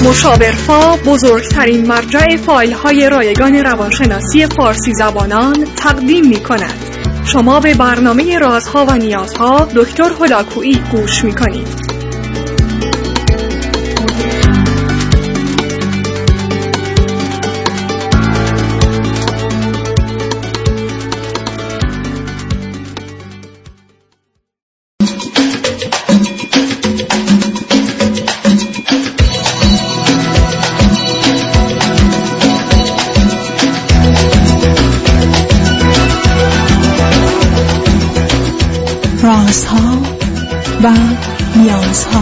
مشاورفا بزرگترین مرجع فایل‌های رایگان روانشناسی فارسی زبانان تقدیم می‌کند. شما به برنامه رازها و نیازها دکتر هلاکویی گوش می‌کنید. رازها و نیازها.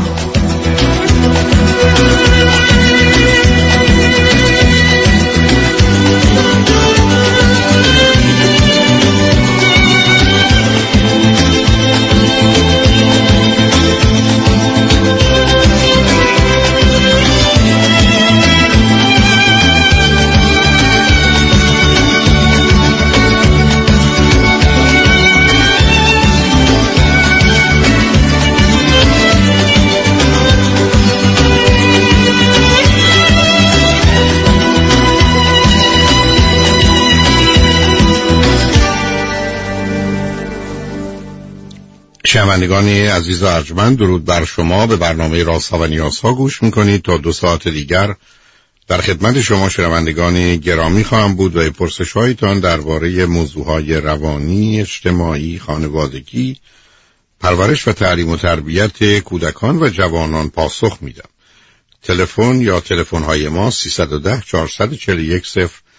شنوندگان عزیز و ارجمند، درود بر شما. به برنامه رازها و نیازها گوش میکنید. تا 2 ساعت دیگر در خدمت شما شنوندگان گرامی خواهم بود و پرسش‌هایتان درباره موضوعهای روانی، اجتماعی، خانوادگی، پرورش و تعلیم و تربیت کودکان و جوانان پاسخ میدم. تلفن یا تلفن‌های ما 310 441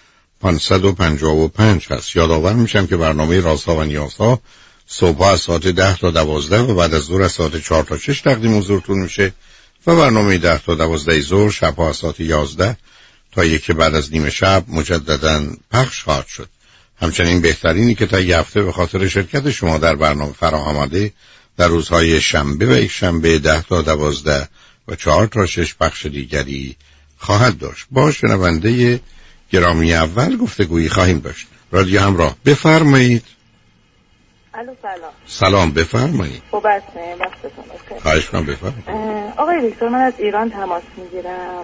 0555 هست. یادآور میشم که برنامه رازها و نیازها صبح از ساعت 10 تا 12 و بعد از ظهر از ساعت 4 تا 6 تقدیم حضورتون میشه و برنامه 10 تا 12 ظهر شبها از ساعت 11 تا 1 بعد از نیم شب مجدداً پخش خواهد شد. همچنین بهترینی که تا یه هفته به خاطر شرکت شما در برنامه فراهم آمده در روزهای شنبه و یک شنبه 10 تا 12 و 4 تا 6 بخش دیگری خواهد داشت. با شنونده گرامی اول گفتگویی خواهیم داشت. رادیو همراه، بفرمایید. الو سلام. سلام، بفرمایید. خوب هستین؟ وقتتون بخیر. خواهش می‌کنم، بفرمایید. آقای دکتر، من از ایران تماس میگیرم.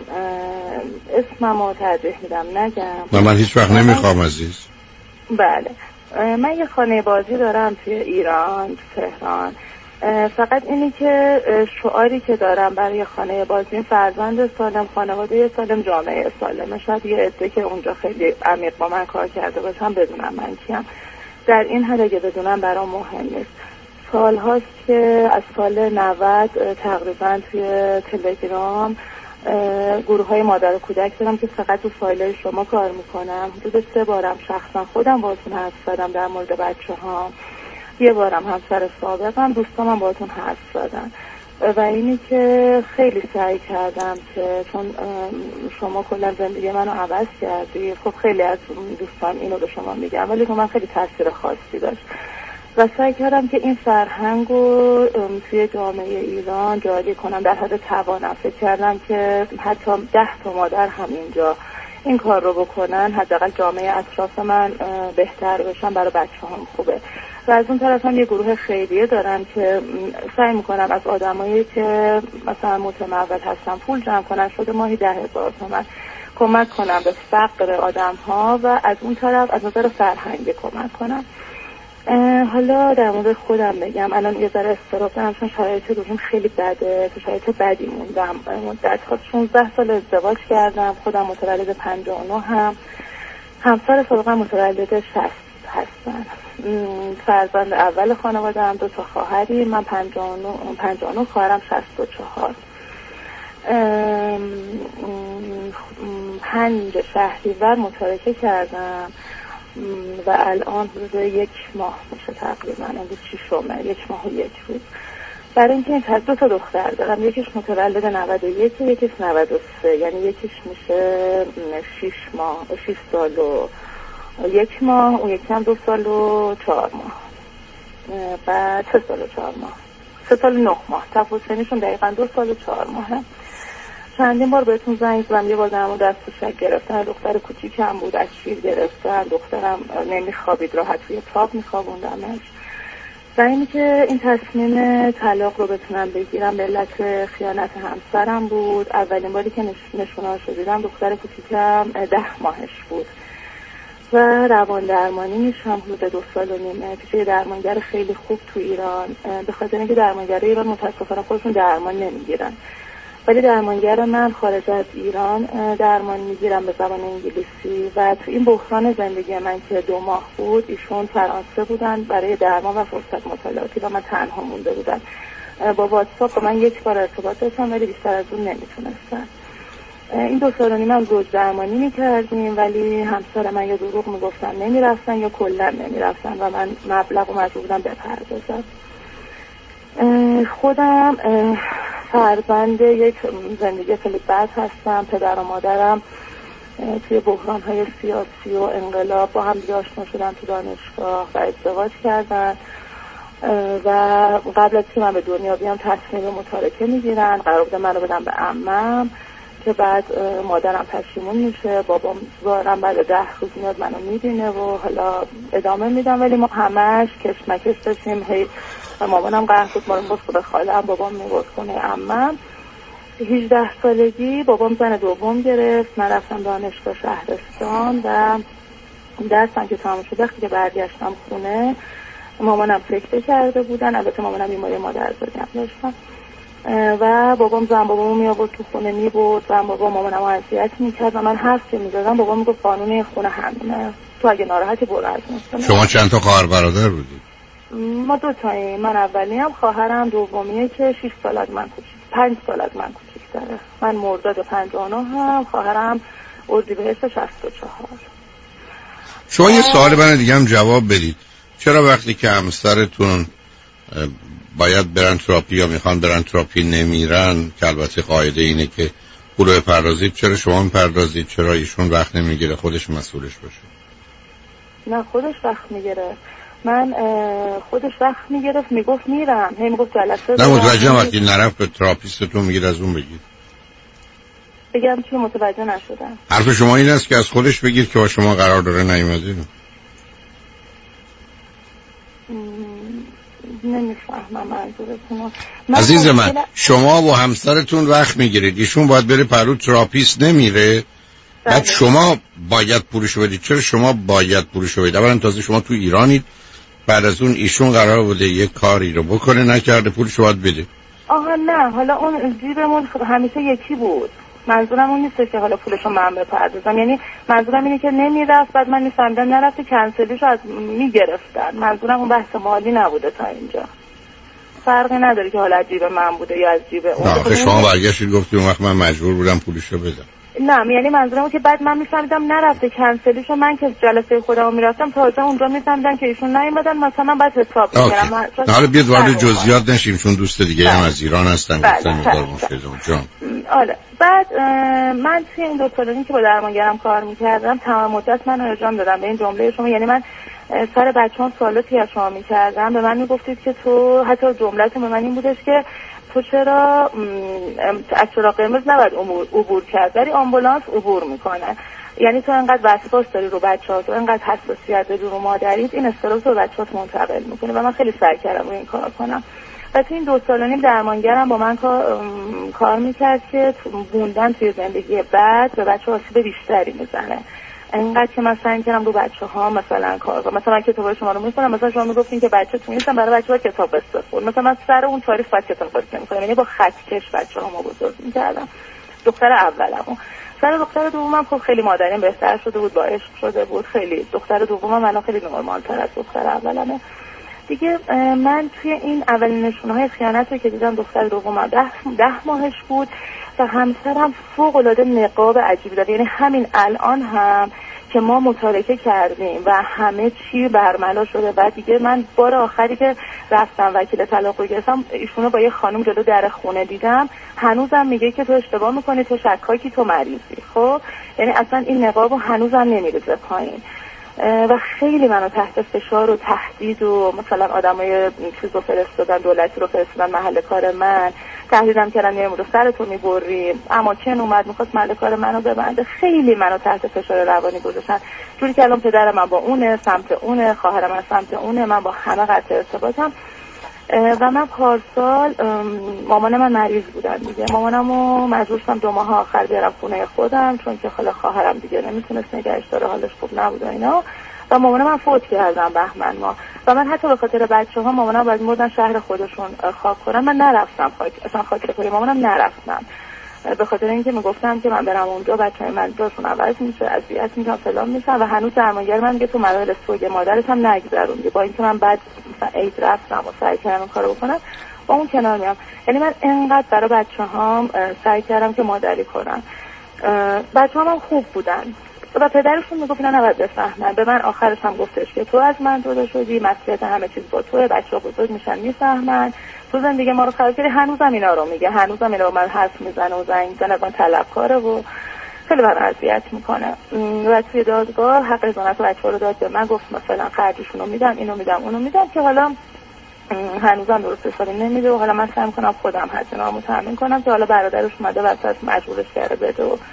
اسممو ترجیح میدم نگم. من هیچ وقت نمیخوام عزیز. بله. من یه خانه بازی دارم توی ایران، تهران. فقط اینی که شعاری که دارم برای خانه بازی فرزند سالم، خانواده سالم، جامعه سالم. شاید یه عده که اونجا خیلی عمیق با من کار کرده باشم بدونم من کیم. در این حد اگه بدونم برام مهم نیست. سال هاست که از سال 90 تقریبا توی تلگرام گروه های مادر و کودک دارم که فقط تو فایل شما کار میکنم. حدود 3 بارم شخصا خودم باهاتون حرف زدم در مورد بچه ها. یه بارم همسر سابقم، دوستامم باهاتون حرف زدن و اینی که خیلی سعی کردم که چون شما کلا زندگی منو عوض کردی. خب خیلی از دوستان اینو به شما میگم، ولی من خیلی تاثیر خاصی داشت و سعی کردم که این فرهنگ رو توی جامعه ایران جاری کنم در حد توانم. فکر کردم که حتی 10 تا مادر همینجا این کار رو بکنن، حداقل جامعه اطراف من بهتر بشن، برای بچه‌هام خوبه. و از اون طرف هم یه گروه خیریه دارم که سعی میکنم از آدمایی که مثلا متمول هستن پول جمع کنن، شده ماهی 10,000 تومان کمک کنم به فقر آدم ها و از اون طرف از نظر فرهنگی کمک کنم. حالا در مورد خودم بگم، الان یه ذره استراب دارم چون شرایط روزم خیلی بده، تو شرایط بدی موندم. مدت 16 سال ازدواج کردم، خودم متولد 59 هم، همسر سابقم متولد 60 هستن. فرزند اول خانواده هم 2 تا خواهری، من 59 خواهرم 64. 5 شهریور متارکه کردم و الان حدود 1 ماه میشه تقریبا، امروز 6 1 ماه و 1 روز. برای اینکه این 2 تا دختر دارم، یکیش متولد 91، یکیش 93، یعنی یکیش میشه 6 سال و 1 ماه، اون یکی هم 2 سال و 4 ماه، بعد 3 سال و 4 ماه، 3 سال و 9 ماه. تفاوت سنشون دقیقاً 2 سال و 4 ماهه. چندین بار بهتون زنگ زدم، یه بار درمو دست شک گرفتن، دختر کوچیکم بود از شیر گرفتن، دخترم نمیخوابید، راحت روی تاب میخوابوندمش. و اینی که این تصمیم طلاق رو بتونم بگیرم به علت خیانت همسرم بود. اولین باری که نشونه‌اش رو دیدم دختر کوچیکم 10 ماهش بود و روان درمانی میشم حدود 2 سال و نیمه پیش درمانگر خیلی خوب تو ایران، به خاطر اینکه درمانگرای ایران متاسفانه خودشون درمان نمیگیرن، ولی درمانگر من خارج از ایران درمان میگیرم به زبان انگلیسی. و تو این بحران زندگی من که 2 ماه بود ایشون فرانسه بودن برای درمان و فرصت مطالعاتی و من تنها مونده بودم. با واتساپ با من 1 بار ارتباط داشتم ولی بیشتر از اون نمیتونستم. این 2 سال و نیم هم زوج درمانی میکردیم ولی همسر من یا دروغ میگفتن نمیرفتن یا کلا نمیرفتن و من مبلغ و مجبور بودم بپردازم. خودم فرزند یک زندگی خیلی بد هستم. پدر و مادرم توی بحران‌های سیاسی و انقلاب با هم دیگه آشنا شدن تو دانشگاه و ازدواج کردن و قبل از که من به دنیا بیام تصمیم متارکه میگیرن. قرار بوده منو بدم به عمم که بعد مادرم پشیمون میشه، بابام ظاهرا بعد 10 روز میاد منو میبینه و حالا ادامه میدم، ولی ما همش کشمکش داشتیم. هی مامانم قهر بود ما رو میبرد خونه خاله‌ام، بابام میبرد خونه عمم. 18 سالگی بابام زن دوم گرفت، من رفتم دانشگاه شهرستان و درسم که تمام شد وقتی که برگشتم خونه مامانم سکته کرده بودن. البته مامانم بیماری مادرزادی هم داشتن و بابامو می آورد تو خونه میبرد و مامانمو اذیت میکرد و من حرف که میزدم بابام میگفت قانون خونه همینه، تو اگه ناراحتی برو از مستم. شما چند تا خواهر برادر بودید؟ ما 2 تاییم. من اولیم، خواهرم دومیه که 6 سال از من کوچیک، 5 سال از من کوچیک‌تره. من مرداد 59 هم، خواهرم اردیبهشت 64. شما یه سوال من دیگه هم جواب بدید. چرا وقتی که همسرتون باید برن تراپی یا میخوان برن تراپی نمیرن، که البته قاعده اینه که پول رو بپردازید، چرا شما میپردازید؟ چرا ایشون وقت نمیگیره خودش مسئولش باشه؟ نه خودش وقت میگیره. من خودش وقت میگرفت میگفت میرم، هی میگفت جلسه. نه متوجهم وقتی نرفت به تراپیستتون میگید از اون بگید. بگم چی؟ متوجه نشدم. حرف شما این است که از خودش بگید که با شما قرار داره نیومده. نمیفهمم منظورتون. عزیز من شما با همسرتون وقت میگیرید، ایشون باید بره پرو تراپیست نمیره، بعد شما باید پولشو بدید. چرا شما باید پولشو بدید؟ اولا تازه شما تو ایرانید، بعد از اون ایشون قرار بوده یه کاری رو بکنه نکرده، پولشو باید بده. آها نه، حالا اون جیبمون همیشه یکی بود. منظورم اون نیست که حالا پولشو من بپردازم، یعنی منظورم اینه که نمیرفت بعد من میفهمیدم نرفته کنسلیشو از میگرفتن. منظورم اون بحث مالی نبوده تا اینجا. فرقی نداره که حالا از جیب من بوده یا از جیب اون. آخه شما برگشتید گفتید اون وقت من مجبور بودم پولشو بدم. نه یعنی منظورم که بعد من میفهمیدم نرفته کنسلیشو، من که جلسه خودمو میرفتم تازه اونجا میفهمیدم که ایشون نیومدن، مثلا بعد حساب میگیرم. حالا بیاد وارد جزئیات نشیم چون دوست دیگه هم از ایران هستن گفتن مقدار مشکل جان. آره بعد من توی این 2 سال که با درمانگرم کار میکردم تمام مدت من ارجاع دادم به این جمله شما، یعنی من سر بچه‌ام سوالاتی از شما میکردم، به من میگفتید که تو، حتی جمله‌تون به من این بودش که تو چرا از چراغ قرمز نباید عبور کرد ولی آمبولانس عبور میکنه، یعنی تو انقدر وسواس داری رو بچه‌ها، تو انقدر حساسیت داری رو مادریت، این استرس رو بچه‌ات منتقل میکنه و من خیلی سعی کردم این کار کنم. و تو این 2 سال و نیم درمانگرم با من کار میکرد که موندن توی زندگی بعد به بچه‌ها آسیب بیشتری میزنه. انقدر که من سعی کردم رو بچه‌ها مثلا کار کنم. مثلا من کتابای شما رو می‌خونم، مثلا شما میگفتین که بچه‌تون نیستن برای بچه‌ها کتاب بخون، مثلا من سر اون تاریخ بعد کتاب باز نمی‌کنم، یعنی با خطکش بچه‌هامو بزرگ می‌کردم. دختر اولمو سر دختر دومم خب خیلی مادریم بهتر شده بود، با عشق شده بود خیلی. دختر دومم الان خیلی نرمال‌تر از دختر اولمه دیگه. من توی این اولین نشونه‌های خیانتی که دیدم دختر دومم 10 ماهش بود و همسرم فوق‌العاده نقاب عجیبی داره، یعنی همین الان هم که ما متارکه کردیم و همه چی برملا شده، بعد دیگه من بار آخری که رفتم وکیل طلاق رو گرفتم ایشونو با یه خانم جلو در خونه دیدم، هنوزم میگه که تو اشتباه میکنی، تو شکاکی، تو مریضی. خب یعنی اصلا این نقابو هنوزم نمیریزه پایین. و خیلی منو تحت فشار و تهدید و مثلا آدمای چیزو فرستادن، دولتی رو فرستادن محل کار من، تهدیدم کردن یه امروز سرتو میبریم، اما چن اومد میخواست محل کار منو ببنده. خیلی منو تحت فشار روانی گذاشتن، جوری که الان پدر من با اونه سمت اونه، خواهر من سمت اونه، من با همه قطع ارتباطم. و من پارسال مامان من مریض بودن دیگه، مامانمو مجبور شدم 2 ماه آخر بیارم خونه خودم، چون که خاله خواهرم دیگه نمیتونست نگهش داره، حالش خوب نبود و اینا. و مامان من فوت کردن بهمن ما، و من حتی به خاطر بچه‌ها مامانم باید مردن شهر خودشون خاک کنن، من نرفتم اصلا خاک سپاری مامانم نرفتم، به خاطر اینکه میگفتم که من برم اونجا بچه‌های من جاشون عوض میشه، اذیت میشن، فلان میشن. و هنوز درمانگر من میگه تو مراحل سوگ مادرت هم نگذرون، با اینکه من بعد مثلا عید رفتم و سعی کردم این کارو بکنم، با اون کنار میام. یعنی من انقدر برای بچه‌هام سعی کردم که مادری کنم. بچه‌هام هم خوب بودن و پدرشون میگفت اینا نباید بفهمن. به من آخرش هم گفتش که تو از من جدا شدی، مسئولیت همه چیز با توئه، بچه‌ها بزرگ میشن میفهمن، تو زندگی ما رو خراب کردی. هنوزم اینا رو میگه، هنوزم اینا رو من حرف میزنه و زنگ میزنه، من طلبکاره و خیلی من اذیت میکنه. و توی دادگاه حق ازانت بچه‌ها رو داد به من، گفت مثلا خرجشون رو میدم، اینو میدم، اونو میدم، که حالا هنوزم درست حسابی نمیده و حالا من سعی میکنم خودم هزینه‌امو تامین کنم، که حالا برادرش اومده وسط مجبورش کرده بده و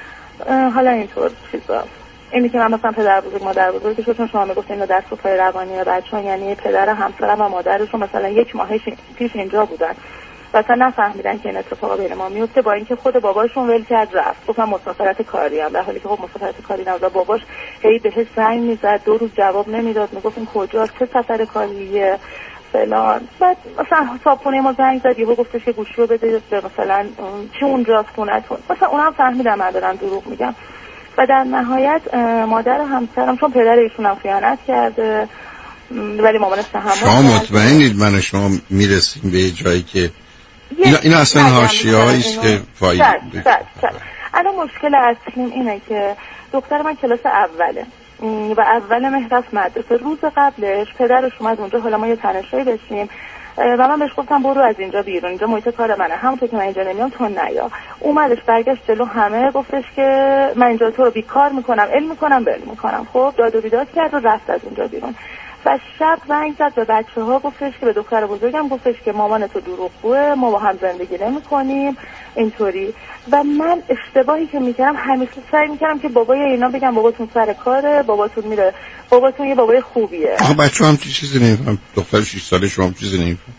حالا اینطور چیزا. اینی که من مثلا پدر بزرگ مادر بزرگش رو، چون شما میگفتین اینو دست و پای روانی بچه‌ها، یعنی پدر همسرم و مادرشون مثلا 1 ماه پیش اینجا بودن و اصلا نفهمیدن که این اتفاقا بین ما میفته، با اینکه خود باباشون ول کرد رفت، گفتم مسافرت کاری ام، در حالی که خب مسافرت کاری نبود. باباش هی بهش زنگ میزد، 2 روز جواب نمیداد، میگفت این کجاست، چه سفر کاریه فلان. بعد مثلا صاحبخونه ما زنگ زد، یهو گفتش که گوشیو بده مثلا چی اونجاست خونه‌تون، مثلا اونم فهمیدم من دارم دروغ میگم. و در نهایت مادر همسرم، چون پدر ایشون هم خیانت کرده ولی مامانش تحمل کرد. شما مطمئنید من و شما میرسیم به جایی که اینا اصلا حاشیه‌ای است که فایده الان مشکل اصلیم اینه که دختر من کلاس اوله و اول مهر رفت مدرسه. روز قبلش پدرش اومد اونجا، حالا ما یه تنشایی داشتیم و من بهش گفتم برو از اینجا بیرون، اینجا محیط کار منه، همونطور که من اینجا نمیام تو نیا. اومدش برگشت جلو همه، گفتش که من اینجا تو رو بیکار میکنم، علم میکنم، بل میکنم. خب داد و بیداد کرد و رفت از اینجا بیرون. و شب زنگ زد به بچه‌ها، گفتش که به دختر بزرگم گفتش که مامان تو دروغگوئه، ما با هم زندگی نمی‌کنیم اینطوری. و من اشتباهی که میکردم همیشه سعی میکردم که بابای اینا بگم باباتون سر کاره، باباتون میره، باباتون یه بابای خوبیه. آخه بچه‌ها هم چیزی نمی‌فهم. دختر 6 ساله شما هم چیزی نمی‌فهم.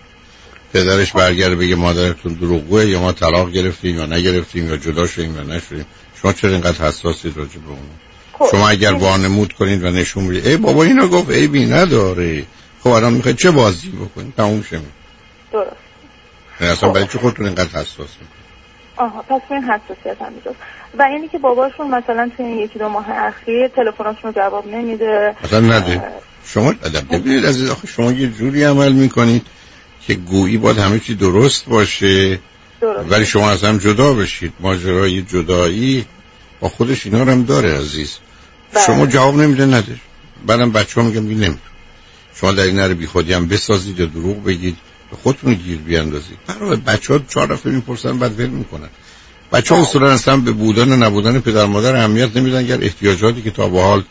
پدرش برگرده بگه مادرتون دروغگوئه، یا ما طلاق گرفتیم یا نگرفتیم، یا جدا شدیم یا نشدیم. شما چرا اینقدر حساسید راجع به اون؟ شما اگر وانمود کنید و نشون بدید ای بابا اینو گفت عیبی نداره، خب الان میخواید چه بازی بکنید؟ تموم شه. درست. اصلا برای چه خودتون اینقدر حساس میکنید؟ آها، پس این حساسیت هم میجاست. و اینی که باباشون مثلا توی این 1-2 ماه اخیر تلفناشون رو جواب نمیده. اصلا نده. شما ادب ببینید عزیز، آخه شما یه جوری عمل میکنید که گویی باید همه چی درست باشه. درست. ولی شما از هم جدا بشید. ماجرای جدایی با خودش اینا رو هم داره عزیز. شما جواب نمیده نده. بعدم بچه‌ها میگن نمیدونم. شما در این نره بی خودی هم بسازید یا دروغ بگید، خودتون گیر بیاندازید. برای بچه‌ها 4 دفعه میپرسن بعد ول میکنن. بچه‌ها اصولا اصلا به بودن و نبودن پدر مادر اهمیت نمیدن، گر احتیاجاتی که تا به حال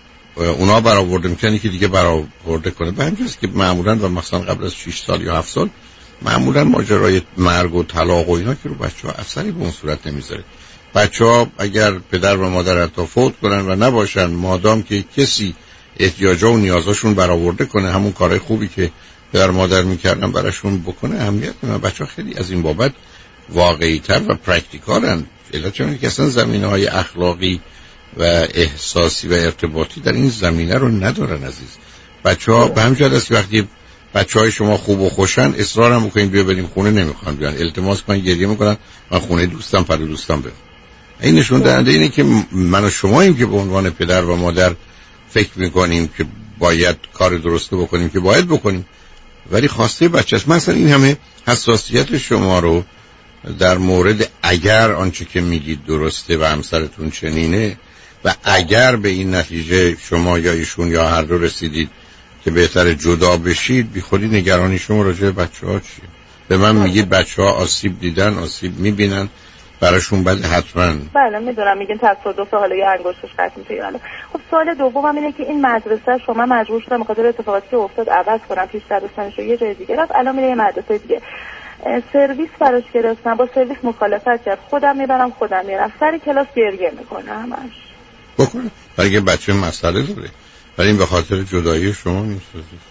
اونا برآورده میکنن که دیگه برآورده کنه. به همین جاست که معمولا و مثلا قبل از 6 سال یا 7 سال معمولا ماجرای مرگ و طلاق و اینا که رو بچه‌ها اثری به اون صورت نمیذاره. بچه‌ها اگر پدر و مادر حتی فوت کنن و نباشن، مادام که کسی احتیاجا و نیازاشون برآورده کنه، همون کارهای خوبی که پدر و مادر میکردن براشون بکنه، اهمیت نمیده. بچه‌ها خیلی از این بابت واقعی‌تر و پرکتیکالن. علت چون که اصلا زمینه‌های اخلاقی و احساسی و ارتباطی در این زمینه رو ندارن عزیز. بچه‌ها به همین جهت است وقتی بچه‌های شما خوب و خوشن اصرار هم می‌کنین بیا بریم خونه، نمیخوان بیان، التماس کنن، گریه می‌کنن من خونه دوستم پر دوستم برم. این نشون دهنده اینه که من و شماییم که به عنوان پدر و مادر فکر می‌کنیم که باید کار درست بکنیم که باید بکنیم، ولی خواسته بچه است. مثلا این همه حساسیت شما رو در مورد اگر آنچه که میگید درسته و همسرتون چنینه و اگر به این نتیجه شما یا ایشون یا هر دو رسیدید که بهتر جدا بشید، بی خودی نگرانی شما راجع به بچه‌ها چیه؟ به من میگید بچه‌ها آسیب دیدن، آسیب میبینن براشون بعد حتما. بله میدونم میگین تصادف حالا یه انگشتش قطع میشه یعنی. خب سوال دومم اینه که این مدرسه شما مجبور شدم به خاطر اتفاقاتی که افتاد عوض کنم، پیش دبستانش رو یه جای دیگه رفت، الان میره یه مدرسه دیگه. سرویس براش گرفتم، با سرویس مخالفت کرد، خودم میبرم خودم میرم، سر کلاس گریه میکنه همش. بکنه برای بچه مسئله داره، ولی این به خاطر جدایی شما نیست،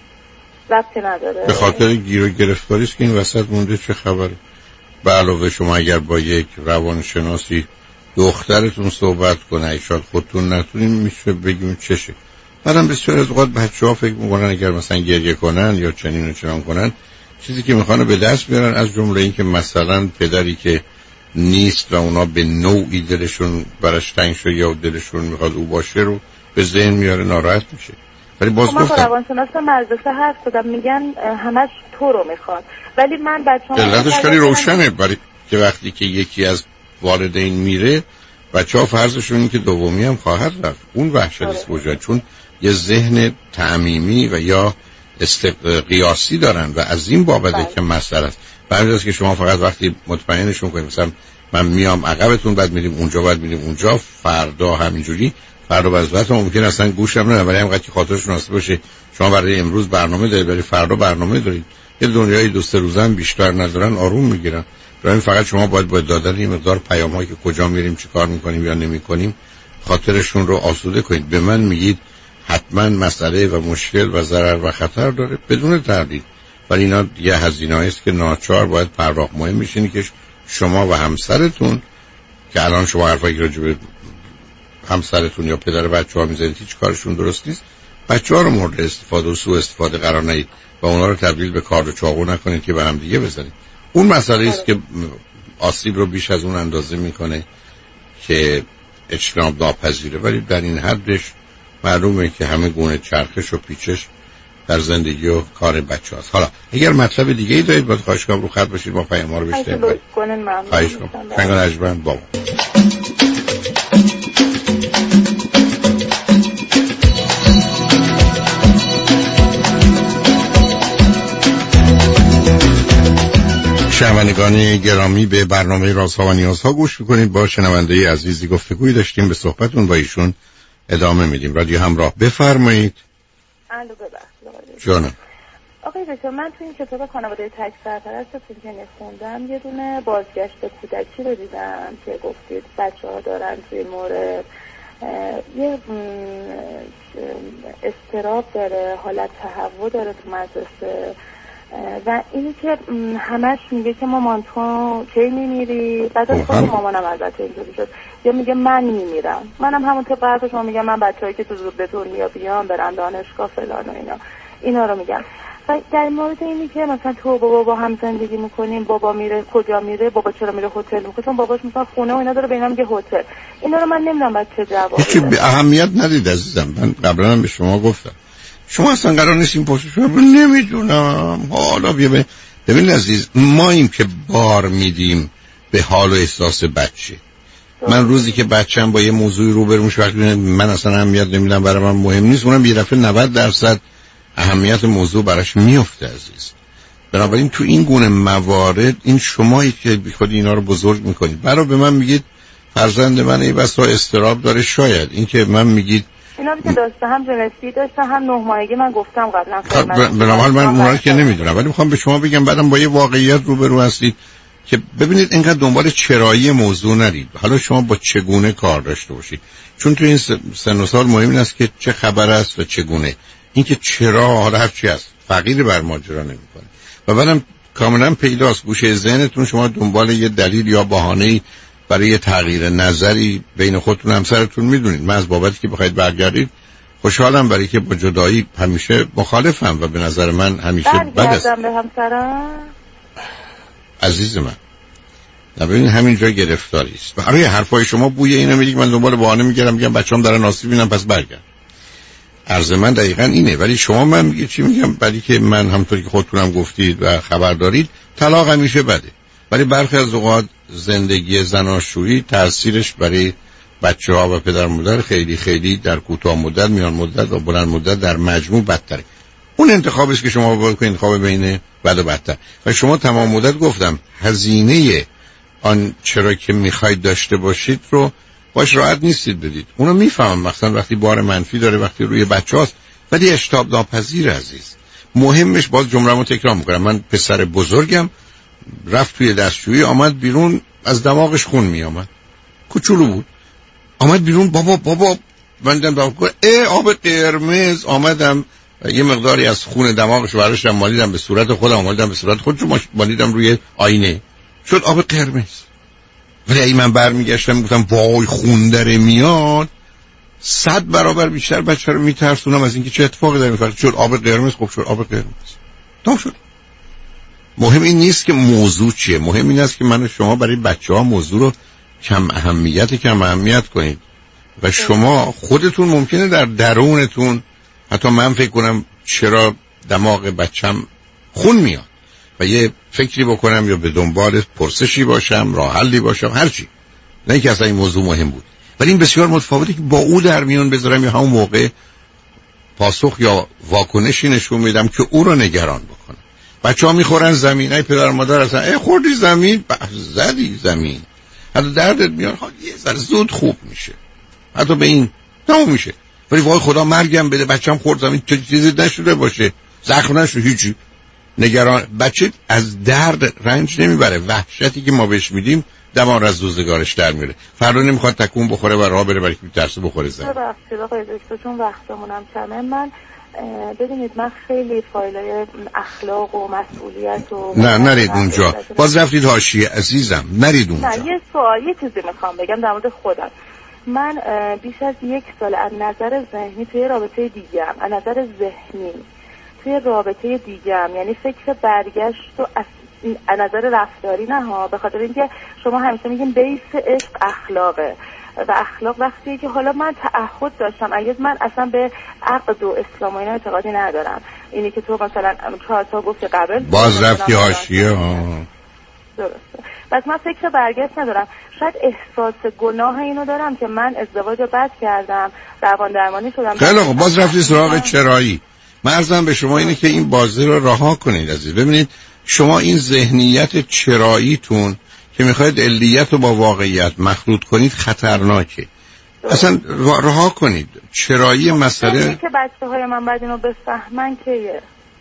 ربطی نداره، به خاطر گیر و گرفتاری است که این وسط مونده. چه خبره؟ به علاوه شما اگر با یک روانشناسی دخترتون صحبت کنه، ایشان خودتون نتونین، میشه بگیم چشه. بعدم بسیار از اوقات بچه‌ها فکر میکنن اگر مثلا گریه کنن یا چنین و چنان کنن، چیزی که میخوان به دست بیارن، از جمله این که مثلا پدری که نیست و اونا به نوعی دلشون براش تنگ شده یا دلشون میخواد او باشه رو به ذهن میاره، ناراحت میشه. ولی باز من گفتم روانشناس مدرسه حرف زدم، میگن همش تو رو میخواد، ولی من بچه‌ها دلتش خیلی روشنه، برای که وقتی که یکی از والدین میره، بچه‌ها فرضشون اینه که دومی هم خواهد رفت. اون وحشت است وجود، چون یه ذهن تعمیمی و یا قیاسی دارن و از این بابته که مسئله است. برای که شما فقط وقتی مطمئنشون کنید مثلا من میام عقبتون، بعد میریم اونجا، بعد میریم اونجا، فردا همینجوری، فردا وضعیت ممکن اصلا گوشم نه، ولی همینقدر که خاطرش مناسب باشه شما برای امروز برنامه دارید، برای فردا برنامه دارید، یه دنیای 2-3 روزه هم بیشتر ندارن، آروم میگیرن. برای فقط شما باید دادن این مقدار پیام‌هایی که کجا میریم، چی کار میکنیم یا نمیکنیم، خاطرشون رو آسوده کنید. به من میگید حتما مسئله و مشکل و ضرر و خطر داره بدون تردید، ولی اینا یه هزینه‌ای است که ناچار باید پرداخت. مهم میشینی که شما و همسرتون، که الان شما حرفایی که راجع به همسرتون یا پدر بچه‌ها میزنید هیچ کارشون درست نیست، بچه‌ها رو مورد استفاده و سوء استفاده قرار ندید و اونا رو تبدیل به کارد و چاقو نکنید که به هم دیگه بزنید. اون مسئله است که آسیب رو بیش از اون اندازه میکنه که اجتناب ناپذیره، ولی در این حدش معلومه که همه گونه چرخش و پیچش در زندگی و کار بچه هست. حالا اگر مطلب دیگه ای دارید باید خواهش کنم رو خط باشید، ما پیام ها رو بشتیم. خواهش کنم. شنگان عجبن بابا. شنوندگان گرامی، به برنامه رازها و نیازها گوش میکنید. با شنونده عزیزی گفتگوی داشتیم، به صحبتون با ایشون ادامه میدیم. رادیو همراه، بفرمایید. الو ببخشید جانم. آقای دکتر، من تو این کتاب خانواده تک سرپرستتون که نخوندم یه دونه بازگشت به کودکی رو دیدم که گفتید بچه‌ها دارن توی مورد یه اضطراب داره، حالت تهوع داره تو مدرسه، و اینی که همش میگه که مامان تو کی میمیری، بعد از خود مامانم البته اینجوری شد، یا میگه من میمیرم، منم همون طبق حرف شما میگم من بچه‌هایی که تو زود به دنیا بیان برن دانشگاه فلان و اینا رو میگم. و در مورد اینی که مثلا تو بابا با هم زندگی میکنیم، بابا میره کجا میره، بابا چرا میره هتل میره، چون باباش مثلا خونه و اینا داره، به اینا میگه هتل، اینا رو من نمیدونم بعد چه جوابی هیچ به اهمیت ندید عزیزم. من قبلا هم به شما گفتم شما اصلا قرار نیست این پرسش رو نمیدونم حالا ببین عزیز، ما این که بار میدیم به حال و احساس بچه. من روزی که بچه‌م با یه موضوعی روبرو میشه وقتی من اصلا اهمیت نمیدم، برای من مهم نیست، اونم یه دفعه 90% اهمیت موضوع براش میفته عزیز. بنابراین تو این گونه موارد این شمایی که خود اینا رو بزرگ میکنید. برای به من میگید فرزند من ای بسا اضطراب داره، شاید این که من میگید اینا که داشته هم جنسی داشته هم 9 ماهگی، من گفتم قبلا بنابراین من اونا که نمیدونم، ولی میخوام به شما بگم بعدم با یه واقعیت روبرو هستید که ببینید اینقدر دنبال چرایی موضوع نرید، حالا شما با چگونه کار داشته باشید، چون تو این سن و سال مهم این است که چه خبر است و چگونه. این که چرا حالا هر چی است فقیر بر ماجرا نمیکنه. و بعدم کاملا پیداست گوشه ذهنتون شما دنبال یه دلیل یا بهانه‌ای برای تغییر نظری بین خودتون همسرتون میدونید. من از بابتی که بخواید برگردید خوشحالم، برای که با جدایی همیشه مخالفم و به نظر من همیشه بد است. برگردم به همسرم عزیز من، ببین همین جا گرفتاری است. برای حرفای شما بوی اینو میدید من دنبال بهانه میگردم، میگم بچه‌ام دارن آسیب میبینن پس برگرد. عرض من دقیقاً اینه. ولی شما من میگه چی میگم؟ برای که من همونطوری که خودتونم گفتید و خبر دارید طلاق همیشه بده، ولی برخی از اوقات زندگی زناشویی تأثیرش برای بچه‌ها و پدر مادر خیلی خیلی در کوتاه مدت، میان مدت و بلند مدت در مجموع بدتره. اون انتخابی است که شما باید کنید، انتخاب بین بد و بدتر. و شما تمام مدت گفتم هزینه آن چرا که میخواید داشته باشید رو باش راحت نیستید بدید. اونو میفهمم، مثلا وقتی بار منفی داره، وقتی روی بچه هاست، ولی اشتاب ناپذیر عزیز. مهمش، باز جمله‌مو تکرار میکنم، من پسر بزرگم رفت توی دستشویی، آمد بیرون، از دماغش خون میامد، کوچولو بود، آمد بیرون، بابا من دیدم آب قرمز. آمدم یه مقداری از خون دماغش برداشتم مالیدم به صورت خودم، مالیدم به صورت خودم، مالیدم روی آینه، شد آب قرمز. ولی اگه من برمیگشتم میگفتم وای خون داره میاد، 100 برابر بیشتر بچه رو میترسونم از اینکه چه اتفاقی داره میفته. شد آب قرمز، خب شد آب قرمز، تمام شد. مهم این نیست که موضوع چیه، مهم این است که من و شما برای بچه‌ها موضوع رو کم اهمیت کنید. و شما خودتون ممکنه در درونتون، حتی من فکر کنم چرا دماغ بچم خون میاد و یه فکری بکنم یا به دنبال پرسشی باشم، راه حلی باشم، هرچی، نه اینکه اصلا این موضوع مهم بود. ولی این بسیار متفاوته که با او در میون بذارم یا همون موقع پاسخ یا واکنشی نشون میدم که او رو نگران بکنم. بچه‌ها میخورن زمین، ای پدر مادر اصلا خوردی زمین، زدی زمین، حتی دردت میاد، یه ذره زود خوب میشه، حتی به این تموم میشه. ولی وای خدا مرگم بده بچه‌م خورد زمین، چه چیزی نشده باشه، زخم نشده، هیچی. نگران بچه از درد رنج نمیبره، وحشتی که ما بهش میدیم دمار از روزگارش در میره. فردا نمیخواد تکون بخوره و راه بره برای که میترسه بخوره زمین. ببخشید آقای دکتر، چون وقتمونم کمه، من ببینید من خیلی فایلای اخلاق و مسئولیت و نرید اونجا، باز رفتید حاشیه عزیزم، نرید اونجا. نه یه سوال، یه چیزی میخوام بگم در مورد خودم. من بیش از 1 سال از نظر ذهنی توی رابطه دیگم، از نظر ذهنی توی رابطه دیگم، یعنی فکر برگشت و از نظر رفتاری نه ها، به خاطر اینکه شما همیشه میگین بیس عشق اخلاقه و اخلاق وقتی که حالا من تعهد داشتم، اگه من اصلا به عقد و اسلام و اینا اعتقادی ندارم، اینی که تو مثلا 4 تا گفت قبل باز رفتی حاشیه ها. درسته. بس من فکر برگشت ندارم، شاید احساس گناه اینو دارم که من ازدواج رو بد کردم، روان درمانی شدم. خیلی خوب، باز رفتی سراغ چرایی. من عرضم به شما اینه که این بازی رو رها کنید عزیز. ببینید شما این ذهنیت چراییتون که میخواید علیت رو با واقعیت مخلوط کنید خطرناکه. اصلا رها کنید چرایی. مسئله که بچه‌های من بعد اینو بفهمن که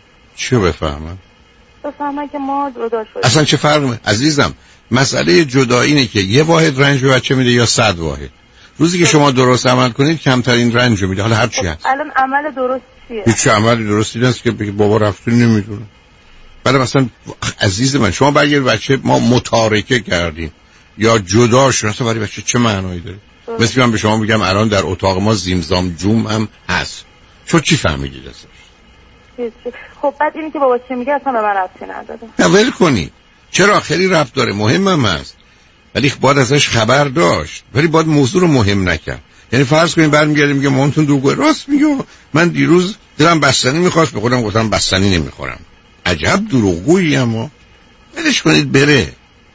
چی بفهمن؟ بفهمن که ما جدا شدیم. اصلا چه فرقی عزیزم؟ مسئله جدایی اینه که یه واحد رنج به بچه میده یا 100 واحد. روزی که شما درست عمل کنید کمترین رنج میده، حالا هر چی هست. الان عمل درست چیه؟ هیچ عملی درستی نیست که بگی بابا رفتی نمیدونه. بعد مثلا عزیز من شما برای بچه ما متارکه کردیم یا جدا شدن، اصلا برای بچه چه معنایی داره؟ مثل من به شما بگم الان در اتاق ما زیمزام جوم هم هست، چی فهمیدید ازش؟ خب بعد اینی که بابا چه میگه اصلا به من ربطی نداره. نه ول کنی، چرا خیلی ربط داره، مهمم هست، ولی باید ازش خبر داشت، ولی باید موضوع رو مهم نکرد. یعنی فرض کنید برمیگردیم میگه مامانتون دروغ راست میگه، من دیروز دلم بستنی میخواست به خودم گفتم بستنی نمیخورم. عجب دروغگویی، اما ولش کنید بره.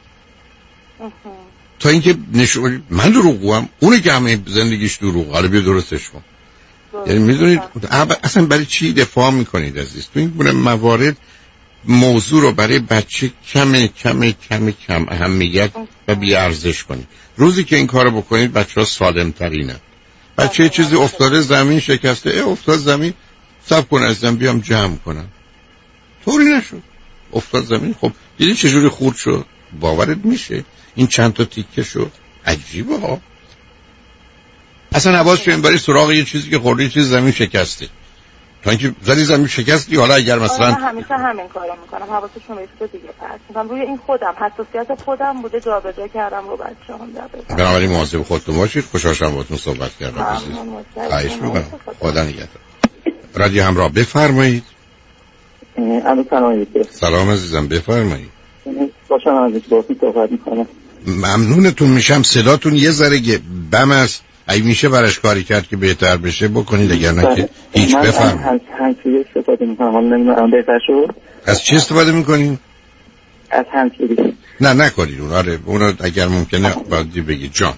تا اینکه من دروغگوام، اونه که همه زندگیش دروغ، حالا بیا درستش کن. یعنی میدونید اصلا برای چی دفاع میکنید عزیز؟ تو این گونه موارد موضوع رو برای بچه کم اهمیت و بیارزش کنید. روزی که این کارو بکنید بچه‌ها سالم ترینه. بچه چیزی افتاده زمین شکسته، افتاد زمین، صبر کن عزیزم بیام جمع کنم. طوری نشد، افتاد زمین. خب دیدی چجوری خورد شد؟ باورت میشه این چند تا تیکه شد؟ عجیبه ها. اصلا حواس شو این برای سراغ یه چیزی که خورده، یه چیز زمین شکسته، تا اینکه زدی زمین شکستی. حالا اگر مثلا من همیشه همین کارو میکنم، حواسشون به دیگه پرت میکنم روی این خودم، حساسیت خودم بوده جابجا کردم رو بچه‌هام. بنابراین مواظب خودتون باشید. خوشحال شدم باهاتون صحبت کردم عزیز. خواهش می‌کنم. خدا نگهدار. رادیو همراه بفرمایید. سلام عزیزم بفرمایید. خوشحالم از اینکه صحبت می‌کنم. ممنونتون میشم. صداتون یه ذره بم است، اگه میشه براش کاری کرد که بهتر بشه بکنید، اگر نه که هیچ. بفرمایید. از هندزفری استفاده می‌کنم، حالا نمی‌دونم بهتر شد. از چی استفاده می‌کنین؟ از هندزفری. نه نکنید اون. آره اون اگر ممکنه باید بگید جان.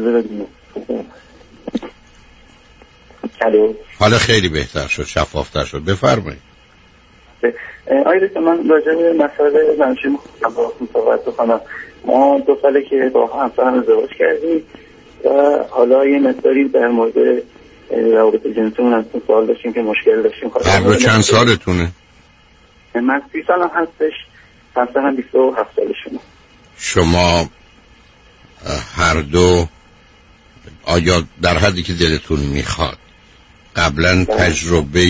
حالا خیلی بهتر شد، شفافتر شد. بفرمایید. آقای دکتر من راجع به مسئله زناشویی می‌خواستم باهاتون صحبت بکنم. ما 2 ساله که با همسرم ازدواج کردیم و حالا یه مقداری در مورد روابط جنسیمون از سوال داشتیم که مشکل داشتیم. هر چند سالتونه؟ من 30 سالم هستش، همسرم 27 سالشونه. شما هر دو آیا در حدی که دلتون میخواد قبلا تجربه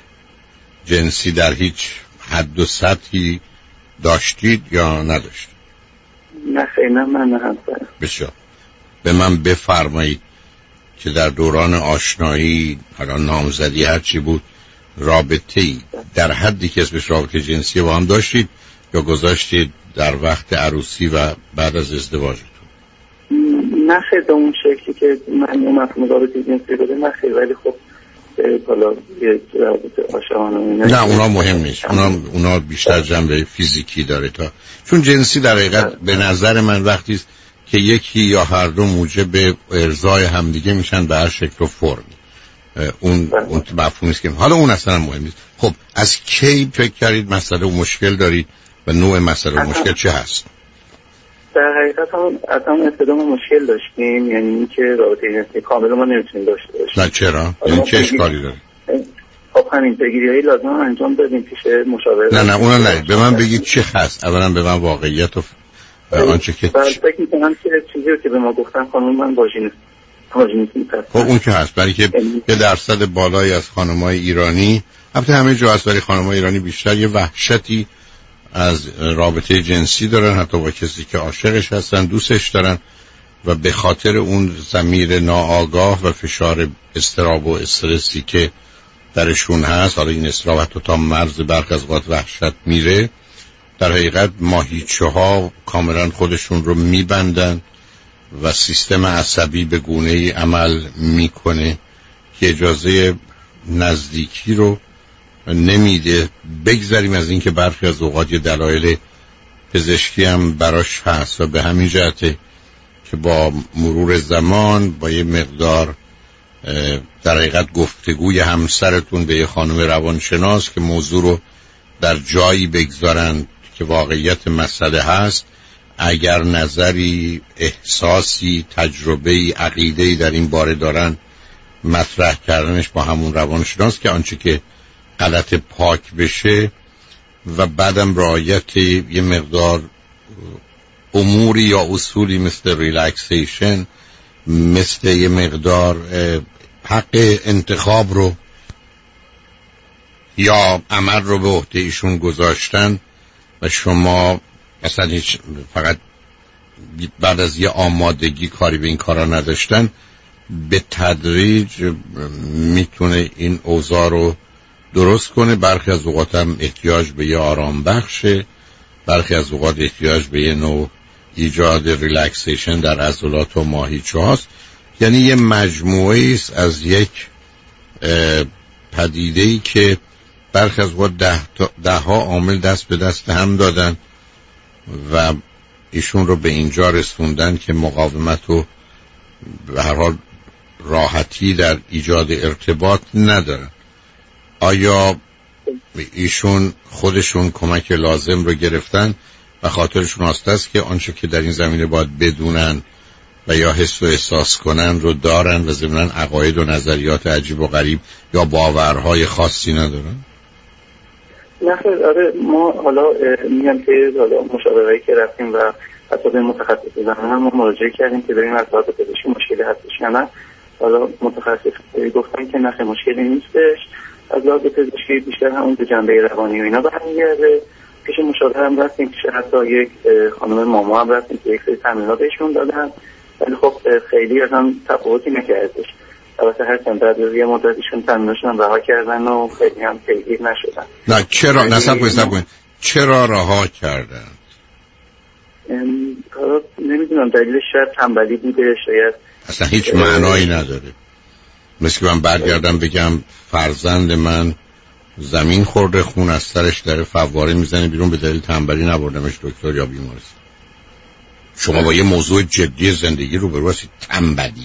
جنسی در هیچ حد و سطحی داشتید یا نداشتید؟ نه خیلی، من همسرم. بسیار. به من بفرمایید که در دوران آشنایی، حالا نامزدی، هر چی بود، رابطه‌ای در حدی که اسمش رابطه جنسی با هم داشتید یا گذاشتید در وقت عروسی و بعد از ازدواجتون؟ نه خیلی به اون شکلی که من اون مفهوم رابطه جنسی بده، نه خیلی، ولی خب حالا یه رابطه عاشقانه. نه اونا مهم نیست، اونا بیشتر جنبه فیزیکی داره تا چون جنسی در حقیقت به نظر من وقتی است که یکی یا هر دو موجب ارضای همدیگه میشن به هر شکل و فرمی. اون مفهومی است که حالا اون اصلا مهم نیست. خب از کی فکر کردید مسئله و مشکل دارید و نوع مسئله و مشکل چه هست؟ در حقیقت از همون ابتدا ما مشکل داشتیم، یعنی اینکه رابطه جنسی کامل ما نمیتونیم داشته باشیم. نه چرا؟ این چه اشکالی داره؟ خب همین پیگیری‌های لازم انجام دادیم پیش مشاور. نه اونا نه، به من بگید چه هست. اولا به من واقعیت و آنچه که فکر می‌کنم که چیزی که به ما گفتن خانم من واژینیسم هست. خب اون که هست، برای که یه درصد بالایی از خانم‌های ایرانی، البته همه جا هست، ولی خانم‌های ایرانی بیشتر یه وحشتی از رابطه جنسی دارن، حتی با کسی که عاشقش هستن دوستش دارن و به خاطر اون ضمیر ناآگاه و فشار اضطراب و استرسی که درشون هست، حالا این اضطراب حتی تا مرز برخی از اوقات وحشت میره، در حقیقت ماهیچه‌ها کاملا خودشون رو میبندن و سیستم عصبی به گونه‌ای عمل میکنه که اجازه نزدیکی رو نمیده. بگذاریم از این که برخی از اوقات یه دلایل پزشکی هم براش هست و به همین جهته که با مرور زمان با یه مقدار در حقیقت گفتگوی همسرتون به یه خانم روانشناس که موضوع رو در جایی بگذارن که واقعیت مسئله هست، اگر نظری، احساسی، تجربه‌ای، عقیده‌ای در این باره دارن، مطرح کردنش با همون روانشناس که آنچه که غلط پاک بشه و بعدم رعایت یه مقدار اموری یا اصولی مثل ریلکسیشن، مثل یه مقدار حق انتخاب رو یا عمل رو به عهده ایشون گذاشتن و شما مثلا هیچ فقط بعد از یه آمادگی کاری به این کارا نداشتن، به تدریج میتونه این اوضاع رو درست کنه. برخی از اوقات هم احتیاج به یه آرام بخشه، برخی از اوقات احتیاج به یه نوع ایجاد ریلکسیشن در عضلات و ماهیچه هاست. یعنی یه مجموعه است از یک پدیده‌ای که برخی از اوقات ده ها عامل دست به دست هم دادن و ایشون رو به اینجا رسوندن که مقاومت و به هر حال راحتی در ایجاد ارتباط ندارن. آیا ایشون خودشون کمک لازم رو گرفتن و خاطرشون آسته است که آنچه که در این زمینه باید بدونن و یا حس و احساس کنن رو دارن و ضمناً عقاید و نظریات عجیب و غریب یا باورهای خاصی ندارن؟ نه خیلی، آره ما حالا میگم که حالا مشاورهایی که رفتیم و حتی به متخصص زمان هم مراجعه کردیم که ببینیم از لحاظ پزشکی مشکلی هستش یا نه. حالا متخصص گفتن که نه مشکلی نیستش، از لحاظ پزشکی بیشتر همون به جنبه روانی و اینا برمیگرده. پیش مشاور هم رفتیم، پیش حتی یک خانم ماما هم رفتیم که یک سری تمرینات بهشون دادن، ولی خب خیلی از هم تفاوتی نکردش. البته هرچند بعد از یه مدت ایشون تمریناشون هم رها کردن و خیلی هم پیگیر نشدن. نه چرا؟ نصب چرا رها کردن؟ نمیدونم، دلیلش شاید تنبلی بوده، شاید اصلا هیچ معنایی نداره. مثل من برگردم بگم فرزند من زمین خورده، خون از سرش داره فواره میزنه بیرون، به دلیل تنبلی نبردمش دکتر یا بیمارستان. شما با یه موضوع جدی زندگی رو برو هستید، تنبلی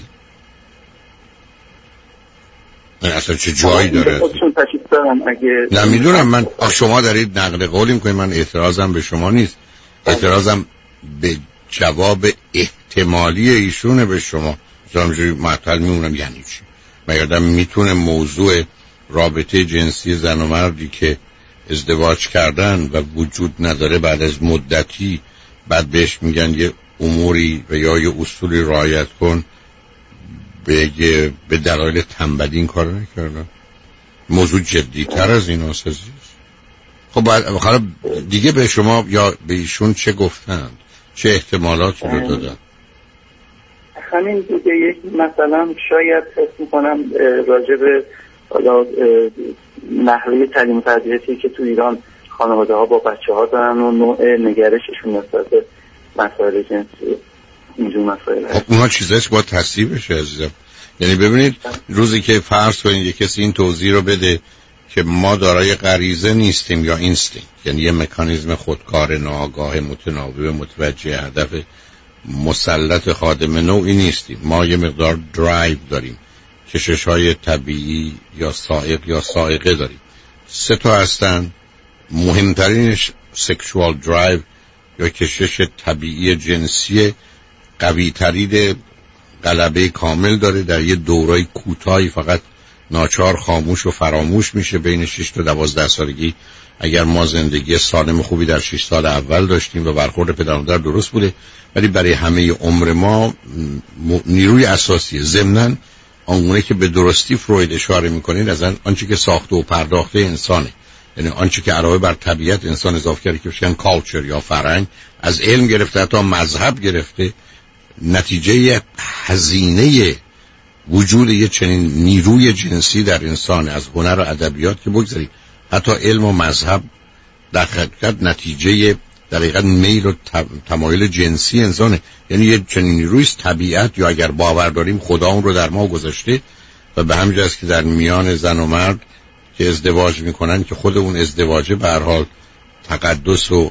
اصلا چه جایی داره؟ نمیدونم. من شما دارید نقل قولی میکنید، من اعتراضم به شما نیست، اعتراضم به جواب احتمالی ایشونه به شما همجوری معطل میمونم یعنی چی؟ مگر میتونه موضوع رابطه جنسی زن و مردی که ازدواج کردن و وجود نداره بعد از مدتی بعد بهش میگن یه اموری و یا یه اصولی رعایت کن بگه به دلایل تنبلی این کارو نکردن؟ موضوع جدی تر از این عزیز. خب بعد دیگه به شما یا به ایشون چه گفتند؟ چه احتمالاتی رو دادن؟ همین دیگه یک مثلا شاید حس میکنم راجع به حالا نحوه تعلیم و تربیتی که تو ایران خانواده ها با بچه ها دارن و نوع نگرششون نسبت به مسائل جنسی اینجور مسائل هست. اونها چیزاش باید تصدیح بشه عزیزم. یعنی ببینید روزی که فرض کنید یک کسی این توضیح رو بده که ما دارای غریزه نیستیم یا اینستینکت، یعنی یه مکانیزم خودکار ناآگاه متناوب متوجه هدف مسلط خادم نوعی نیستیم، ما یه مقدار درایو داریم، کشش‌های طبیعی یا سائق یا سائقه داریم. 3 تا هستن، مهمترینش سکشوال درایو یا کشش طبیعی جنسی قوی ترین غلبه کامل داره، در یه دورای کوتاهی فقط ناچار خاموش و فراموش میشه. بین 6 تا 12 سالگی اگر ما زندگی سالم خوبی در 6 سال اول داشتیم و برخورد پدر و مادر درست بوده، ولی برای همه عمر ما نیروی اساسیه. ضمناً آنگونه که به درستی فروید اشاره میکنید از آنچه که ساخته و پرداخته انسانه، یعنی آنچه که علاوه بر طبیعت انسان اضافه کرده که بشن کالچر یا فرهنگ، از علم گرفته تا مذهب گرفته، نتیجه هزینه وجود یه چنین نیروی جنسی در انسان، از هنر و ادبیات که بگذارید حتی علم و مذهب در حقیقت نتیجه در حقیقت میل و تمایل جنسی انسانه. یعنی یه چنین نیروی طبیعت یا اگر باور داریم خدا اون رو در ما گذاشته و به همین جاست که در میان زن و مرد که ازدواج میکنن که خود اون ازدواجه به هر حال تقدس و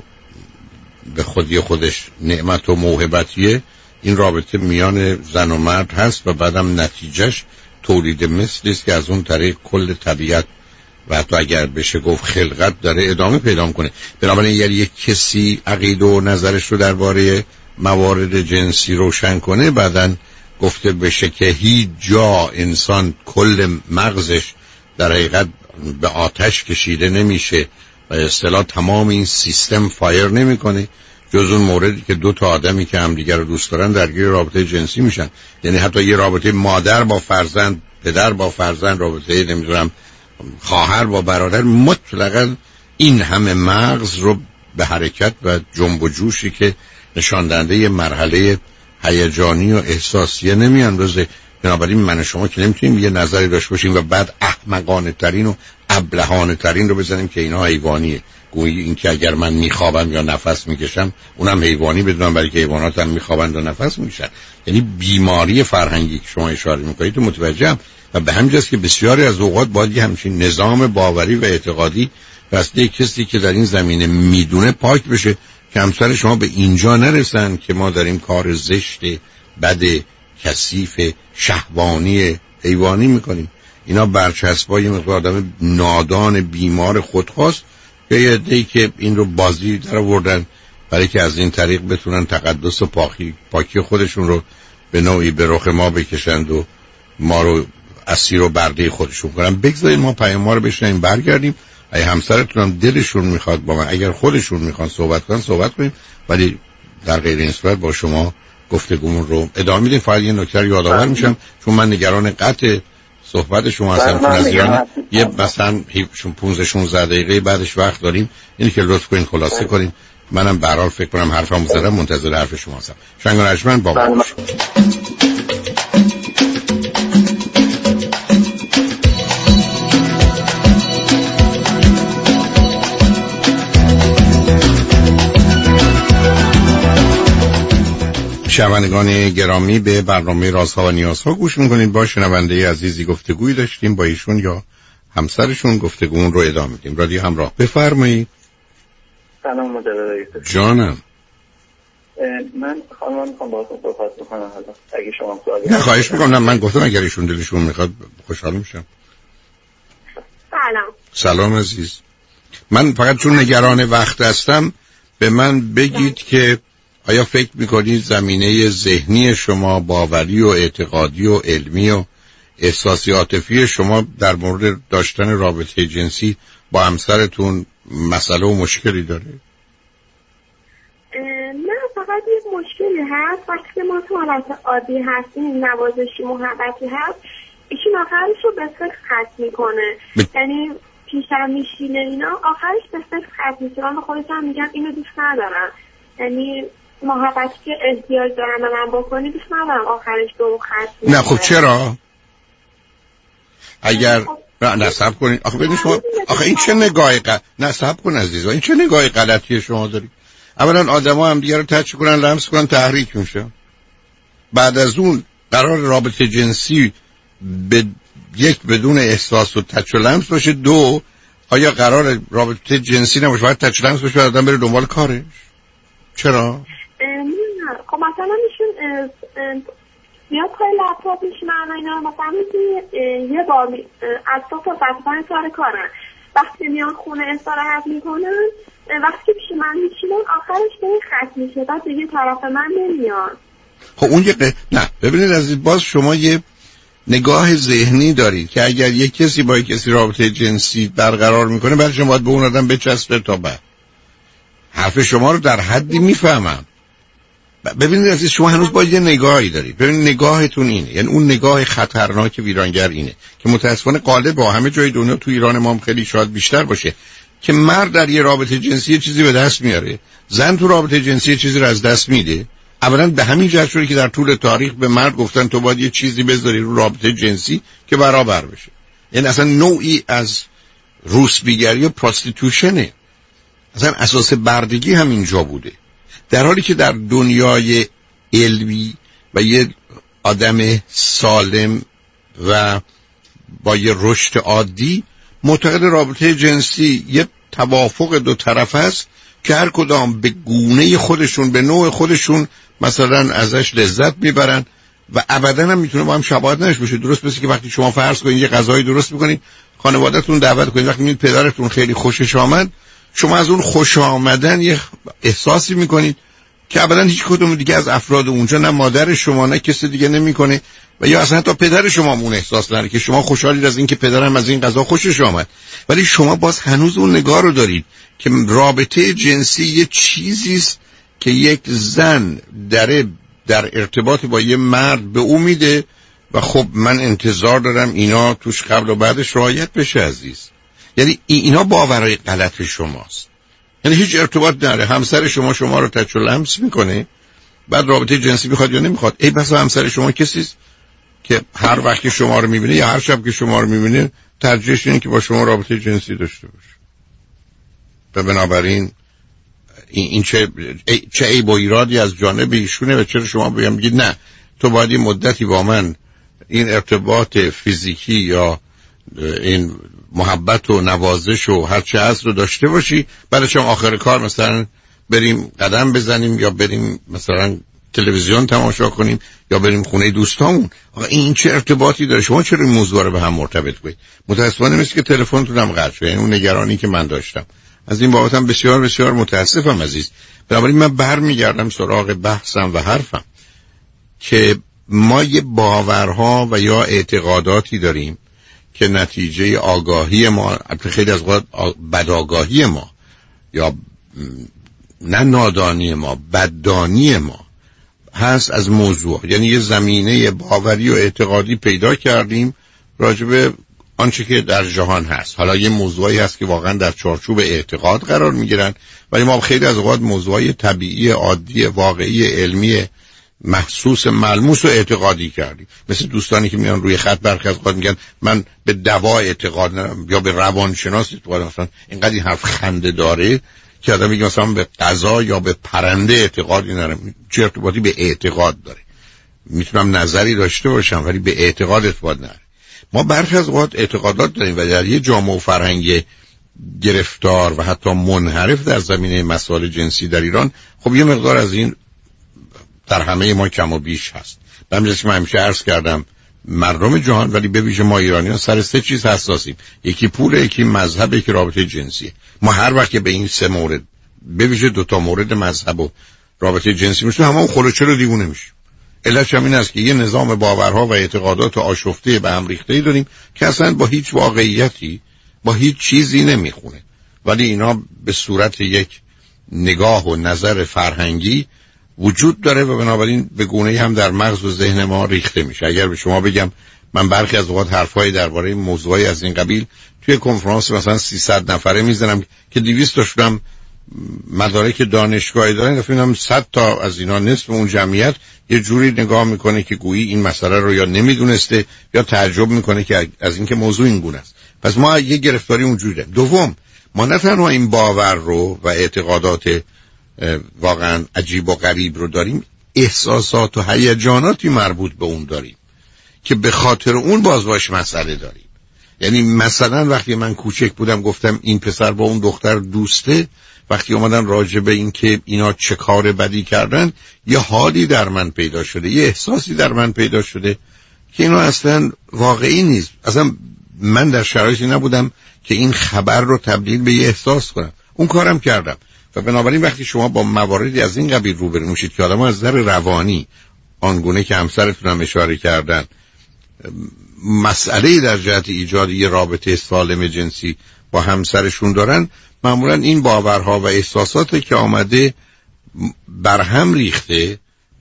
به خودی خودش نعمت و موهبتیه، این رابطه میان زن و مرد هست و بعدم نتیجهش تولید مثلی است که از اون طریق کل طبیعت و حتی اگر بشه گفت خلقت داره ادامه پیدا میکنه. بنابراین اگر یک کسی عقیده و نظرش رو درباره موارد جنسی روشن کنه، بعدن گفته بشه که هیچ جا انسان کل مغزش در حقیقت به آتش کشیده نمیشه و اصطلاح تمام این سیستم فایر نمیکنه جز اون موردی که 2 تا آدمی که همدیگر رو دوست دارن درگیر رابطه جنسی میشن. یعنی حتی یه رابطه مادر با فرزند، پدر با فرزند، رابطه نمیدونم خواهر با برادر، مطلقاً این همه مغز رو به حرکت و جنب و جوشی که نشان دهنده یه مرحله هیجانی و احساسیه نمیاندازه. بنابراین من و شما که نمیتونیم یه نظری داشته باشیم و بعد احمقانه ترین و ابلهانه ترین رو بزنیم که اینا حیوانیه. گویی این که اگر من میخوابم یا نفس میکشم اونم حیوانی بدونم، برای که حیوانات هم میخوابند و نفس میکشن. یعنی بیماری فرهنگی که شما اشاره میکنید تو متوجهم و به همین جاست که بسیاری از اوقات باید یه همچین نظام باوری و اعتقادی واسه کسی که در این زمینه میدونه پاک بشه که همسر شما به اینجا نرسن که ما داریم کار زشت، بد، کثیف، شهوانی، حیوانی میکنیم. اینا برچسبای مقدار آدم نادان بیمار خودخواست که یه عده‌ای که این رو بازی در آوردن برای که از این طریق بتونن تقدس و پاکی خودشون رو به نوعی به رخ ما بکشند و ما رو اسیر و برده خودشون کنن. بگذارید ما پیام ما رو بشنیم برگردیم. اگه همسرتون هم دلشون میخواد با من، اگر خودشون میخوان صحبت کنن صحبت کنیم، ولی در غیر این صورت با شما گفتگومون رو ادامه میدیم. فقط یه نکته یادآور میشم چون من نگران قطع صحبت شما هستم از ایران، یه مثلا 15-16 دقیقه بعدش وقت داریم، اینی که لطف کنین خلاصه کنین. منم به هر حال فکر کنم حرفمو زدم، منتظر حرف شما هستم. شنگ و نجمن با ما شنوندگان گرامی به برنامه رازها و نیازها گوش میکنید. با شنونده عزیزی گفتگویی داشتیم، با ایشون یا همسرشون گفتگومون رو ادامه میدیم. رادیو همراه، بفرمایید. سلام مجدد جانم. من خانم میخوام باهاتون صحبت بکنم حالا اگه شما سوالی نه خواهش میکنم. من گفتم اگر ایشون دلشون میخواد خوشحال میشم. سلام عزیز. من فقط چون نگران وقت هستم به من بگید که آیا فکر میکنید زمینه ذهنی شما، باوری و اعتقادی و علمی و احساسی عاطفی شما در مورد داشتن رابطه جنسی با همسرتون مسئله و مشکلی داره؟ نه، فقط یک مشکلی هست. وقتی ما تو حالت عادی هستیم، نوازشی محبتی هست، ایشون آخرش رو به فکر ختم میکنه. یعنی پیشم میشینه اینا، آخرش به فکر ختم میشه. من به خودشم میگم اینو دوست ندارم. یعنی محبتی که احتیاج دارم من بکنی دوست ندارم آخرش رو ختم میشه. نه خب چرا؟ اگر نصب کنید. آخه ببینید شما، آخه این چه نگاهی نصب کن عزیز، این چه نگاهی غلطی شما دارید؟ اولا آدما هم دیگه رو تچ کنن، لمس کنن، تحریک میشه. بعد از اون قرار رابطه جنسی یک بدون احساس و تچ و لمس باشه، دو آیا قرار رابطه جنسی نباشه باید تچ و لمس باشه، آدم بره دنبال کارش؟ چرا؟ نه خب مثلا ایشون میاد پای لپتاپ میشینن اینا، مثلا یه بار از صبح تا ساعت سر کارن، وقتی میان خونه استراحت میکنن، وقتی که پیش من میشینن آخرش به این ختم میشه، بعد دیگه طرف من نمیان. خب اون نه ببینید عزیز، باز شما یه نگاه ذهنی دارید که اگر یک کسی با یک کسی رابطه جنسی برقرار میکنه، بعد شما باید به اون آدم بچسبه تا بعد. حرف شما رو در حدی میفهمم. ببینید عزیز، شما هنوز باید یه نگاهی دارید. ببینید نگاهتون اینه، یعنی اون نگاه خطرناک ویرانگر اینه که متاسفانه غالب با همه جای دنیا، تو ایران ما هم خیلی شاید بیشتر باشه، که مرد در یه رابطه جنسی چیزی به دست میاره، زن تو رابطه جنسی چیزی رو از دست میده. اولا به همین جهت شده که در طول تاریخ به مرد گفتن تو باید یه چیزی بذاری رو رابطه جنسی که برابر بشه. یعنی اصلا نوعی از روسبیگری و پراستیتوشنه. اصلا اساس بردگی هم اینجا بوده. در حالی که در دنیای علمی و یه آدم سالم و با یه رشد عادی معتقد رابطه جنسی یه توافق دو طرف است که هر کدام به گونه خودشون، به نوع خودشون مثلا ازش لذت میبرن و ابدا هم میتونه با هم شباهت نشه باشه. درست مثل که وقتی شما فرض کنید یه غذایی درست میکنید، خانواده‌تون دعوت کنید، وقتی میبینید پدرتون خیلی خوشش آمد، شما از اون خوش آمدن یه احساسی میکنید که ابدا هیچ کدوم دیگه از افراد اونجا، نه مادر شما نه کسی دیگه نمیکنه، و یا اصلا حتی پدر شما اون احساس نداره که شما خوشحالید از این که پدرم از این غذا خوشش آمد. ولی شما باز هنوز اون نگاه رو دارید که رابطه جنسی یه چیزی است که یک زن در ارتباط با یه مرد به اون میده و خب من انتظار دارم اینا توش قبل و بعدش رعایت بشه عزیز. یعنی اینا باورهای غلط شماست. یعنی هیچ ارتباط نداره. همسر شما رو تچ و لمس میکنه، بعد رابطه جنسی میخواد یا نمیخواد. ای بسا همسر شما کسیست که هر وقت که شما رو میبینه یا هر شب که شما رو میبینه ترجیحش اینه که با شما رابطه جنسی داشته باشه. و بنابراین این چه عیب و ایرادی از جانب ایشونه و چرا شما بگید نه تو باید یه مدتی با من این ارتباط فیزیکی یا این محبت و نوازش و هر چه هست رو داشته باشی، بعدش هم آخر کار مثلا بریم قدم بزنیم یا بریم مثلا تلویزیون تماشا کنیم یا بریم خونه دوستامون. آقا این چه ارتباطی داره؟ شما چرا این موضوع رو به هم مرتبط کنید؟ متأسفانه مثل که تلفنتون هم قطع شد. یعنی اون نگرانی که من داشتم از این بابت هم بسیار بسیار متاسفم عزیز. بنابراین من برمیگردم سراغ بحثم و حرفم که ما یه باورها و یا اعتقاداتی داریم که نتیجه آگاهی ما، خیلی از وقت بدآگاهی ما یا نه نادانی ما، بددانی ما هست از موضوع. یعنی یه زمینه باوری و اعتقادی پیدا کردیم راجب آنچه که در جهان هست. حالا یه موضوعی هست که واقعا در چارچوب اعتقاد قرار میگیرن، ولی ما خیلی از اوقات موضوعی طبیعی، عادی، واقعی، علمی، محسوس، ملموس و اعتقادی کردیم. مثل دوستانی که میان روی خط برخی از اوقات میگن من به دوا اعتقاد ندارم یا به روانشناس اعتقاد ندارم. اینقدر این حرف خنده داره که آدم میگه مثلا به قضا یا به پرنده اعتقادی ندارم. چه ارتباطی به اعتقاد داره؟ میتونم نظری داشته باشم ولی به اعتقاد ارتباط نداره. ما برخی از اوقات اعتقادات داریم و در یه جامعه و فرهنگ گرفتار و حتی منحرف در زمینه مسائل جنسی در ایران خب یه مقدار از این در همه ما کم و بیش هست. به همین جهت من همیشه عرض کردم مردم جهان، ولی به ویژه ما ایرانیان سر سه چیز حساسیم: یکی پول، یکی مذهب، یکی رابطه جنسی. ما هر وقت به این سه مورد، به ویژه 2 مورد مذهب و رابطه جنسی میشه همون خلوچه رو دیوونه میشه. علتش هم این است که یه نظام باورها و اعتقادات آشفته به هم ریخته‌ای داریم که اصلا با هیچ واقعیتی با هیچ چیزی نمیخونه، ولی اینا به صورت یک نگاه و نظر فرهنگی وجود داره و بنابراین به گونه‌ای هم در مغز و ذهن ما ریخته میشه. اگر به شما بگم من برخی از اوقات حرفایی درباره موضوعی از این قبیل توی کنفرانس مثلا 300 نفره میزنم که 200 تاشون مدارک دانشگاهی دارن، گفتم 100 تا از اینا نصف اون جمعیت یه جوری نگاه میکنه که گویی این مسئله رو یا نمیدونسته یا تعجب میکنه که از اینکه موضوع این گونه است. پس ما یه گرفتاری اونجوری داریم. دوم، ما نه تنها این باور رو و اعتقادات واقعا عجیب و غریب رو داریم، احساسات و هیجاناتی مربوط به اون داریم که به خاطر اون باش مسئله داریم. یعنی مثلا وقتی من کوچک بودم گفتم این پسر با اون دختر دوسته، وقتی اومدن راجع به این که اینا چه کار بدی کردن یه حالی در من پیدا شده، یه احساسی در من پیدا شده که اینا اصلا واقعی نیست. اصلا من در شرایطی نبودم که این خبر رو تبدیل به یه احساس کنم. اون کارم کردم. و بنابراین وقتی شما با مواردی از این قبیل روبرو میشید که آدم‌ها از نظر روانی آنگونه که همسرتون هم اشاره کردن مسئله در جهت ایجاد یه رابطه سالم جنسی با همسرشون دارن، معمولا این باورها و احساساتی که آمده برهم ریخته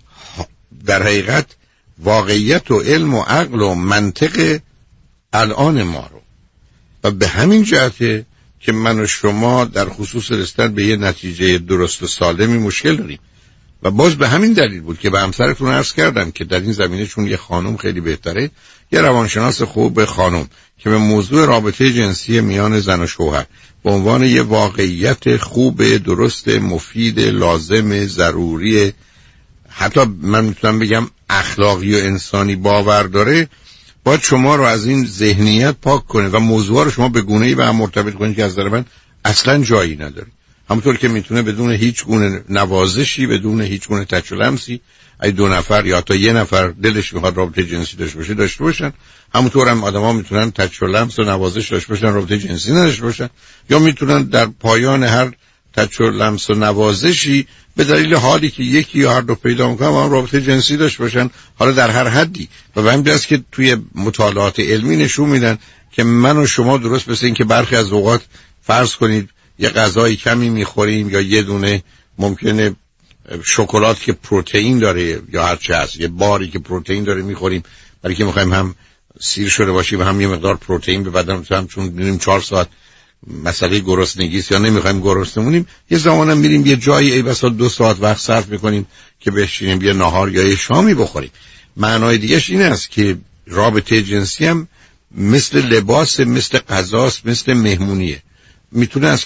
در حقیقت واقعیت و علم و عقل و منطق الان ما رو، و به همین جهته که من و شما در خصوص رسیدن به یه نتیجه درست و سالمی مشکل داریم. و باز به همین دلیل بود که به همسرتون عرض کردم که در این زمینه چون یه خانم خیلی بهتره، یه روانشناس خوب خانم که به موضوع رابطه جنسی میان زن و شوهر به عنوان یه واقعیت خوب، درست، مفید، لازم، ضروری، حتی من میتونم بگم اخلاقی و انسانی باور داره، باید شما رو از این ذهنیت پاک کنه و موضوع رو شما به گونه‌ای به هم مرتبط کنید که از نظر من اصلا جایی نداره. همونطور که میتونه بدون هیچ گونه نوازشی، بدون هیچ گونه تچ و لمسی، ای دو نفر یا تا یه نفر دلش میخواد رابطه جنسی داشته باشن، همونطور هم آدما میتونن تچ و لمس و نوازش داشته باشن رابطه جنسی نداشته باشن، یا میتونن در پایان هر تچ و لمس و نوازشی به دلیل حالی که یکی یا هر دو پیدا میکنن هم رابطه جنسی داشته باشن، حالا در هر حدی. و همین است که توی مطالعات علمی نشون میدن که من و شما درست مثل این که برخی از اوقات فرض کنید یه غذای کمی میخوریم یا یه دونه ممکنه شکلات که پروتئین داره یا هر چه هست، یه باری که پروتئین داره میخوریم برای که میخوایم هم سیر شده باشیم و هم یه مقدار پروتئین به بدن هم، چون میریم 4 ساعت مسئله گرسنگی است یا نمیخوایم گرسنه مونیم، یه زمانم میریم یه جایی ای بسا 2 ساعت وقت صرف میکنیم که بشینیم یه نهار یا یه شامی بخوریم. معنای دیگهش این است که رابطه جنسی هم مثل لباس، مثل غذاست، مثل مهمونیه. میتونه از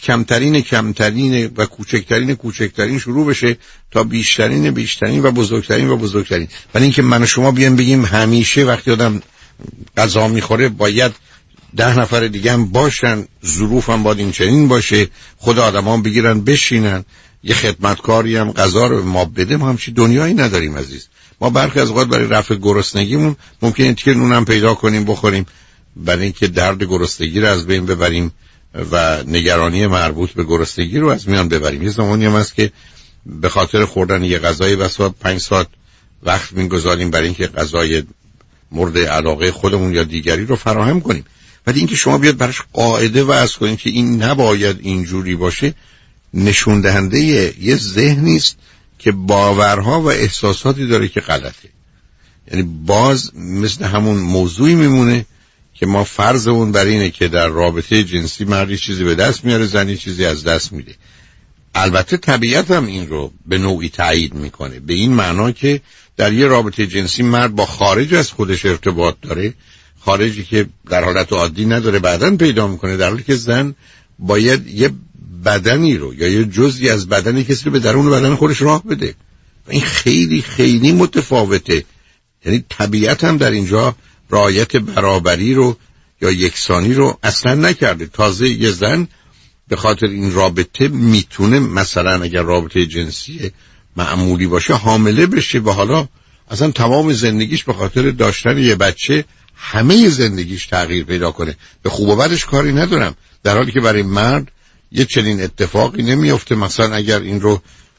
کمترین و کوچکترین شروع بشه تا بیشترین و بزرگترین. ولی اینکه من و شما بیان بگیم همیشه وقتی آدم غذا میخوره باید 10 نفر دیگه هم باشن، ظروف هم باید این چنین باشه، خود آدم هم بگیرن بشینن، یه خدمتکاری هم غذا رو ما بده، ما همچی دنیایی نداریم عزیز. ما برخی از اوقات برای رفع گرسنگیمون ممکنه تیر نونم پیدا کنیم بخوریم برای اینکه درد گرسنگی رو از بین ببریم و نگرانی مربوط به گرسنگی رو از میان ببریم. یه زمانی هم هست که به خاطر خوردن یه غذای بسا 5 ساعت وقت می‌گذاریم برای اینکه غذای مورد علاقه خودمون یا دیگری رو فراهم کنیم. ولی اینکه شما بیاد براش قاعده وضع کنید که این نباید اینجوری باشه، نشون دهنده یه ذهنی است که باورها و احساساتی داره که غلطه. یعنی باز مثل همون موضوعی میمونه که ما فرضمون بر اینه که در رابطه جنسی مردی چیزی به دست میاره، زنی چیزی از دست میده. البته طبیعت هم این رو به نوعی تایید میکنه، به این معنا که در یه رابطه جنسی مرد با خارج از خودش ارتباط داره، خارجی که در حالت عادی نداره بعداً پیدا میکنه، در حالی که زن باید یه بدنی رو یا یه جزئی از بدنی کسی رو به درون بدن خودش راه بده. این خیلی خیلی متفاوته. یعنی طبیعت هم در اینجا رعایت برابری رو یا یکسانی رو اصلا نکرده. تازه یه زن به خاطر این رابطه میتونه مثلا اگر رابطه جنسی معمولی باشه حامله بشه و حالا اصلا تمام زندگیش به خاطر داشتن یه بچه همه زندگیش تغییر پیدا کنه. به خوب و بدش کاری ندارم، در حالی که برای مرد یه چنین اتفاقی نمیفته. مثلا اگر این رو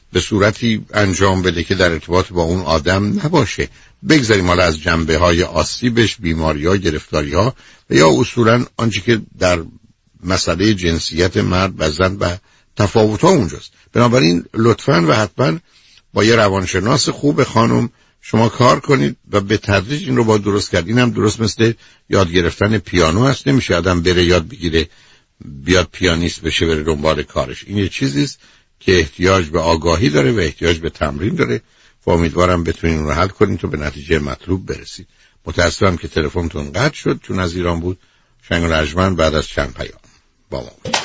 به صورتی انجام بده که در ارتباط با اون آدم نباشه. بگذاریم حالا از جنبه‌های آسیبش، بیماری‌ها، گرفتاری‌ها و یا اصولاً آنچه که در مسئله جنسیت مرد و زن و تفاوت‌ها اونجاست. بنابراین لطفاً و حتماً با یه روانشناس خوب خانم شما کار کنید و به تدریج این رو با درست کرد. این هم درست مثل یاد گرفتن پیانو هست، نمیشه آدم بره یاد بگیره بیاد پیانیست بشه بره دنبال کارش. این یه چیزیست که احتیاج به آگاهی داره و احتیاج به تمرین داره و امیدوارم بتونین رو حل کنین تو به نتیجه مطلوب برسید. متاسفم که تلفنتون قطع شد چون از ایران بود. شنگ و رجمن بعد از چند پیام با ما بود.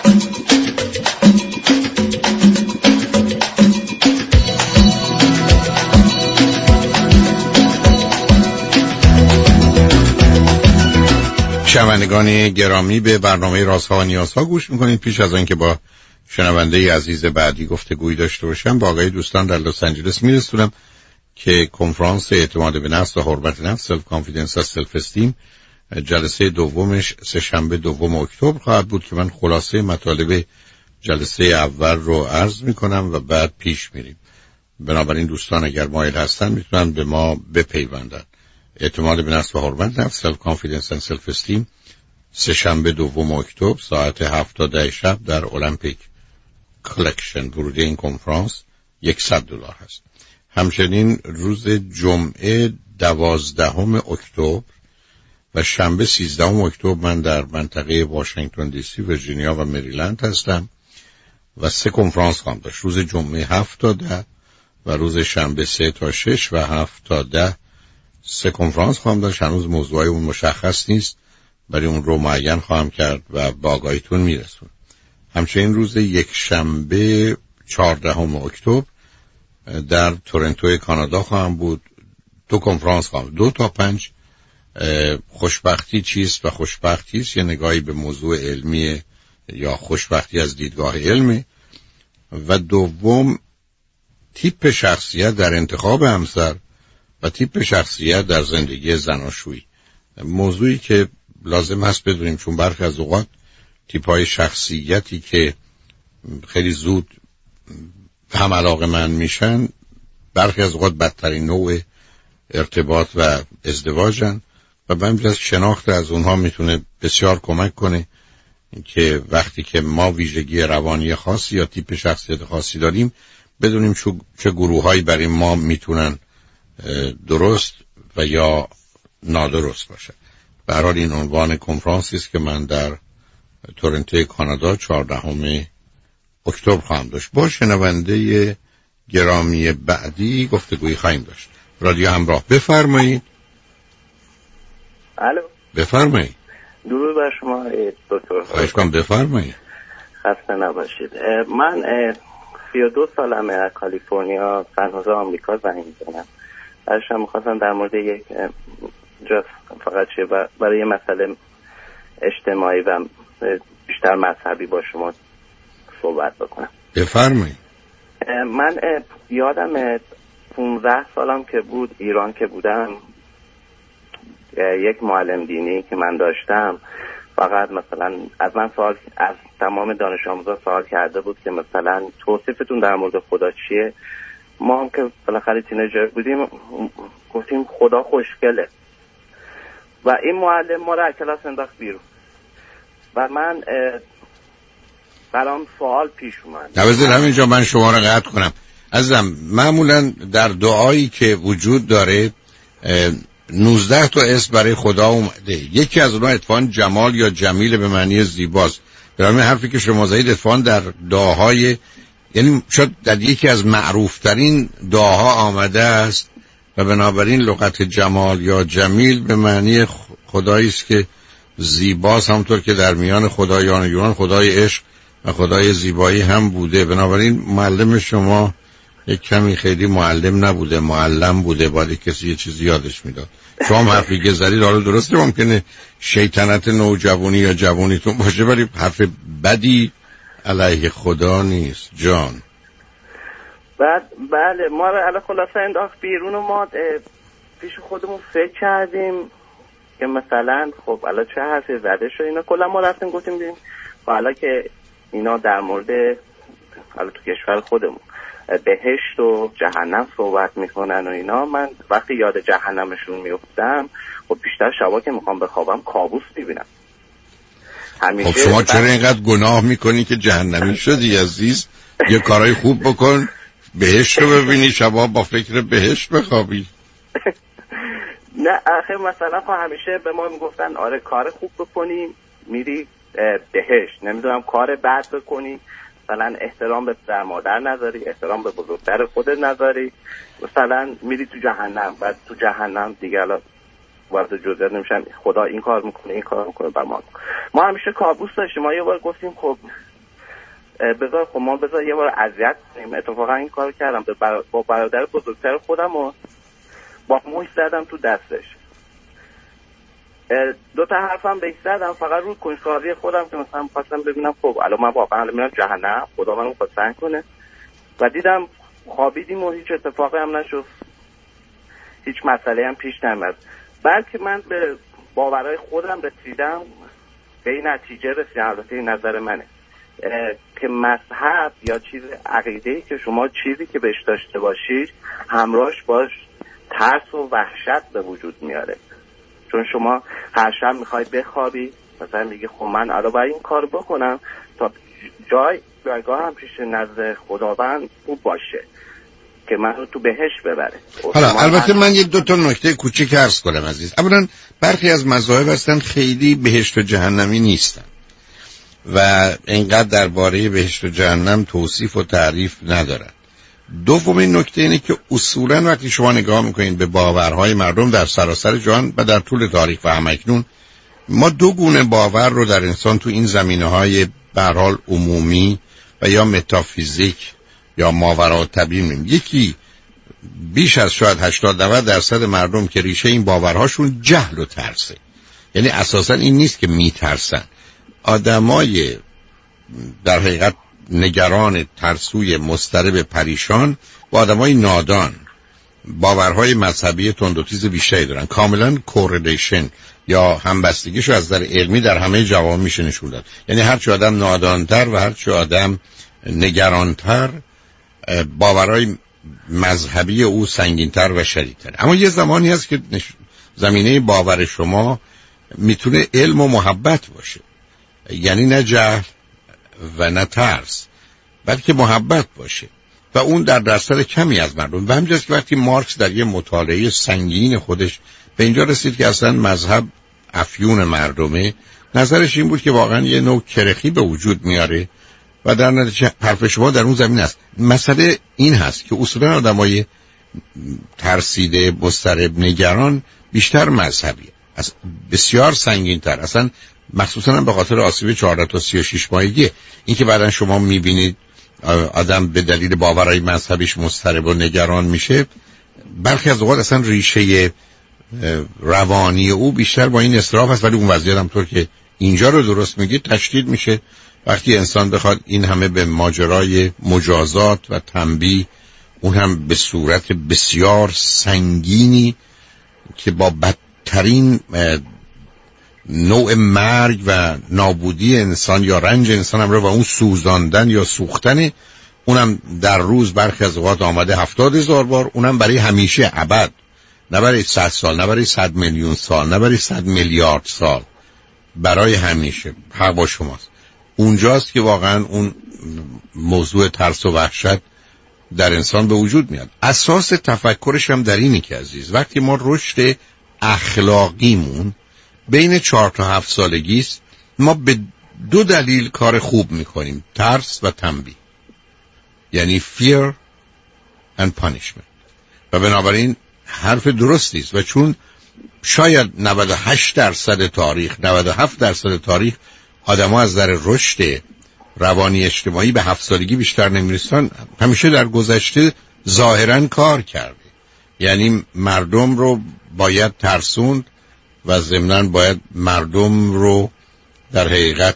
شنوندگان گرامی به برنامه رازها و نیازها گوش میکنید. پیش از آن که با شنونده عزیز بعدی گفتگویی داشته باشم با آقای دوستان در لس آنجلس میرسونم که کنفرانس اعتماد به نفس و حرمت نفس سلف کانفیدنس و سلف استیم جلسه دومش سه‌شنبه 2 اکتبر خواهد بود که من خلاصه مطالب جلسه اول رو عرض میکنم و بعد پیش میریم. بنابراین دوستان اگر مایل هستن میتونن به ما بپیوندن. اعتماد به نفس و حرمت نفس سلف کانفیدنس و سلف استیم سه‌شنبه 2 اکتبر ساعت 7 تا 10 شب در المپیک کلکشن. ورود این کنفرانس $100 هست. همچنین روز جمعه 12 اکتبر و شنبه 13 اکتبر من در منطقه واشنگتن دی سی، ویرجینیا و مریلند هستم و 3 کنفرانس خواهم داشت. روز جمعه 7 تا 10 و روز شنبه 3 تا 6 و 7 تا 10 3 کنفرانس خواهم داشت. هنوز موضوع اون مشخص نیست، برای اون رو معین خواهم کرد و با آگاهیتون میرسون. همچنین روز یک شنبه 14 اکتبر در تورنتو کانادا خواهم بود. 2 کنفرانس خواهم 2 تا 5 خوشبختی چیست و خوشبختی است، یه نگاهی به موضوع علمی یا خوشبختی از دیدگاه علمی، و دوم تیپ شخصیت در انتخاب همسر و تیپ شخصیت در زندگی زناشویی. موضوعی که لازم هست بدونیم چون برخی از اوقات تیپ‌های شخصیتی که خیلی زود هم علاقه‌مند میشن برخی از اوقات بدترین نوع ارتباط و ازدواجن و به از شناخت از اونها میتونه بسیار کمک کنه که وقتی که ما ویژگی روانی خاصی یا تیپ شخصیت خاصی داریم بدونیم چه گروه‌هایی برای ما میتونن درست و یا نادرست باشه. به هر حال این عنوان کنفرانسی است که من در تورنتو کانادا 14 اکتبر خواهم داشت. با شنونده گرامی بعدی گفتگویی خواهیم داشت. رادیو همراه، بفرمایید. الو، بفرمایید. درود بر شما دکتر. خواهش کنم بفرمایید. خسته نباشید. من 32 سالمه، از کالیفرنیا سن آمریکا زنگ میزنم. ازشم میخواستم در مورد یک فقط برای یه مسئله اجتماعی و بیشتر مذهبی با شما صحبت بکنم. بفرمایید. من یادم 15 سالم که بود ایران که بودم، یک معلم دینی که من داشتم فقط مثلا از من سوال، از تمام دانش آموزا سوال کرده بود که مثلا توصیفتون در مورد خدا چیه. ما هم که بالاخره تینیجر بودیم گفتیم خدا خوشگله و این معلم ما رو از کلاس انداخت بیرون و من برام سوال پیش اومد. نوازه همینجا من شما رو قطع کنم. عزیزم معمولا در دعایی که وجود داره 19 تا اسم برای خدا اومده. یکی از اونها اتفاقاً جمال یا جمیل به معنی زیباست. برای حرفی که شما زدید اتفاقاً در دعاهای، یعنی شاید در یکی از معروفترین دعاها آمده است و بنابراین لغت جمال یا جمیل به معنی خدایی است که زیباست، همونطور که در میان خدایان یونان خدای عشق و خدای زیبایی هم بوده. بنابراین معلم شما یک کمی خیلی معلم نبوده، معلم بوده، باید کسی یه چیزی یادش میداد. شما هم حرفی که زدید حالا درسته ممکنه شیطنت نوجوانی یا جوانیتون باشه ولی حرف بدی علیه خدا نیست جان. بله ما رو خلاصه انداخت بیرون و ما پیش خودمون فکر کردیم که مثلا خب الان چه حرفی زده شد اینا. کلا ما رفتیم گفتیم حالا که اینا در مورد حالا تو کشور خودمون بهشت و جهنم صحبت میکنن و اینا، من وقتی یاد جهنمشون میفتم خب بیشتر شبا که میخوام بخوابم کابوس میبینم. خب شما چرا اینقدر گناه میکنی که جهنمی شدی عزیز؟ یه کارای خوب بکن، بهشت رو ببینی، شبا با فکر بهشت بخوابی. نه آخه مثلا خب همیشه به ما میگفتن آره کار خوب بکنی میری بهشت، نمیدونم کار بد بکنی مثلا احترام به پدر مادر نذاری، احترام به بزرگتر خودت نذاری، مثلا میری تو جهنم. بعد تو جهنم دیگه الان وارد جزئیات نمیشم، خدا این کار میکنه این کار میکنه. ما همیشه کابوس داشتیم. ما یه بار گفتیم خب بذار یه بار اذیت کنیم. اتفاقا این کار کردم، با برادر بزرگتر خودم و با موش زدم تو دستش. 2 تا حرفم بهش زدم فقط رو کنجکاوی خودم که مثلا خواستم ببینم خب الان من واقعا میرم جهنم، خدا منو میخواد سنگ کنه. و دیدم خوابیدیم و هیچ اتفاقی هم نشد، هیچ مسئله هم پیش نیامد. بلکه من به باورهای خودم رسیدم، به این نتیجه رسیدم، البته این نظر منه، که مذهب یا چیز عقیده‌ای که شما چیزی که بهش داشته باشید همراهش باش ترس و وحشت به وجود میاره. چون شما هر شب میخوای بخوابی، مثلا میگی خب من الان باید این کار بکنم تا جایگاه هم پیش نزد خداوند خوب باشه که من رو تو بهشت ببره. حالا البته من 2 تا نکته کوچیک عرض کنم عزیز. اولا برخی از مذاهب هستن خیلی بهشت و جهنمی نیستن و اینقدر درباره بهشت و جهنم توصیف و تعریف ندارن. دومین نکته اینه که اصولا وقتی شما نگاه میکنین به باورهای مردم در سراسر جهان و در طول تاریخ و همکنون، ما 2 گونه باور رو در انسان تو این زمینه‌های به هر حال عمومی و یا متافیزیک یا ماورالطبیعی می‌بینیم. یکی بیش از شاید 80-90% مردم که ریشه این باورهاشون جهل و ترسه، یعنی اساسا این نیست که میترسن، آدمای در حقیقت نگران، ترسوی، مضطرب، پریشان و آدمای نادان باورهای مذهبی تند و تیز بیشتری دارن. کاملا کورلیشن یا همبستگیشو از نظر علمی در همه جوامع میشه نشون داد. یعنی هر چه آدم نادانتر و هر چه آدم نگرانتر، باورهای مذهبی او سنگینتر و شدیدتر. اما یه زمانی هست که زمینه باور شما میتونه علم و محبت باشه، یعنی نه جهل و نه ترس، بلکه محبت باشه و اون در درصد کمی از مردم. و همینجاست که وقتی مارکس در یه مطالعه سنگین خودش به اینجا رسید که اصلا مذهب افیون مردمه، نظرش این بود که واقعا یه نوع کرخی به وجود میاره و در نتیجه حرف شما در اون زمین است. مسئله این هست که اصولا آدمای ترسیده، مضطرب، نگران بیشتر مذهبیه، بسیار سنگین‌تر، اصلا مخصوصا به خاطر آسیب 14 تا 36 ماهگی. این که بعدن شما میبینید آدم به دلیل باورهای مذهبیش مضطرب و نگران میشه، برخی از اوقات اصلا ریشه روانی او بیشتر با این اضطراب هست، ولی اون وضعیت هم طور که اینجا رو درست میگید تشدید میشه وقتی انسان بخواد این همه به ماجرای مجازات و تنبیه، اون هم به صورت بسیار سنگینی که با بدترین نوع مرگ و نابودی انسان یا رنج انسان هم رو و اون سوزاندن یا سوختن، اونم در روز برخی از اوقات آمده 70,000 بار، اونم برای همیشه ابد، نه برای 100 سال، نه برای 100 میلیون سال، نه برای 100 میلیارد سال، برای همیشه. حق با شماست. اونجاست که واقعا اون موضوع ترس و وحشت در انسان به وجود میاد. اساس تفکرش هم در اینه که عزیز، وقتی ما رشد اخلاقیمون بین 4 تا 7 سالگی است، ما به 2 دلیل کار خوب میکنیم: ترس و تنبیه، یعنی fear and punishment. و بنابراین حرف درستی است و چون شاید 98% تاریخ، 97% تاریخ آدم‌ها از در رشد روانی اجتماعی به 7 سالگی بیشتر نمیرسن، همیشه در گذشته ظاهراً کار کرده. یعنی مردم رو باید ترسوند و ضمناً باید مردم رو در حقیقت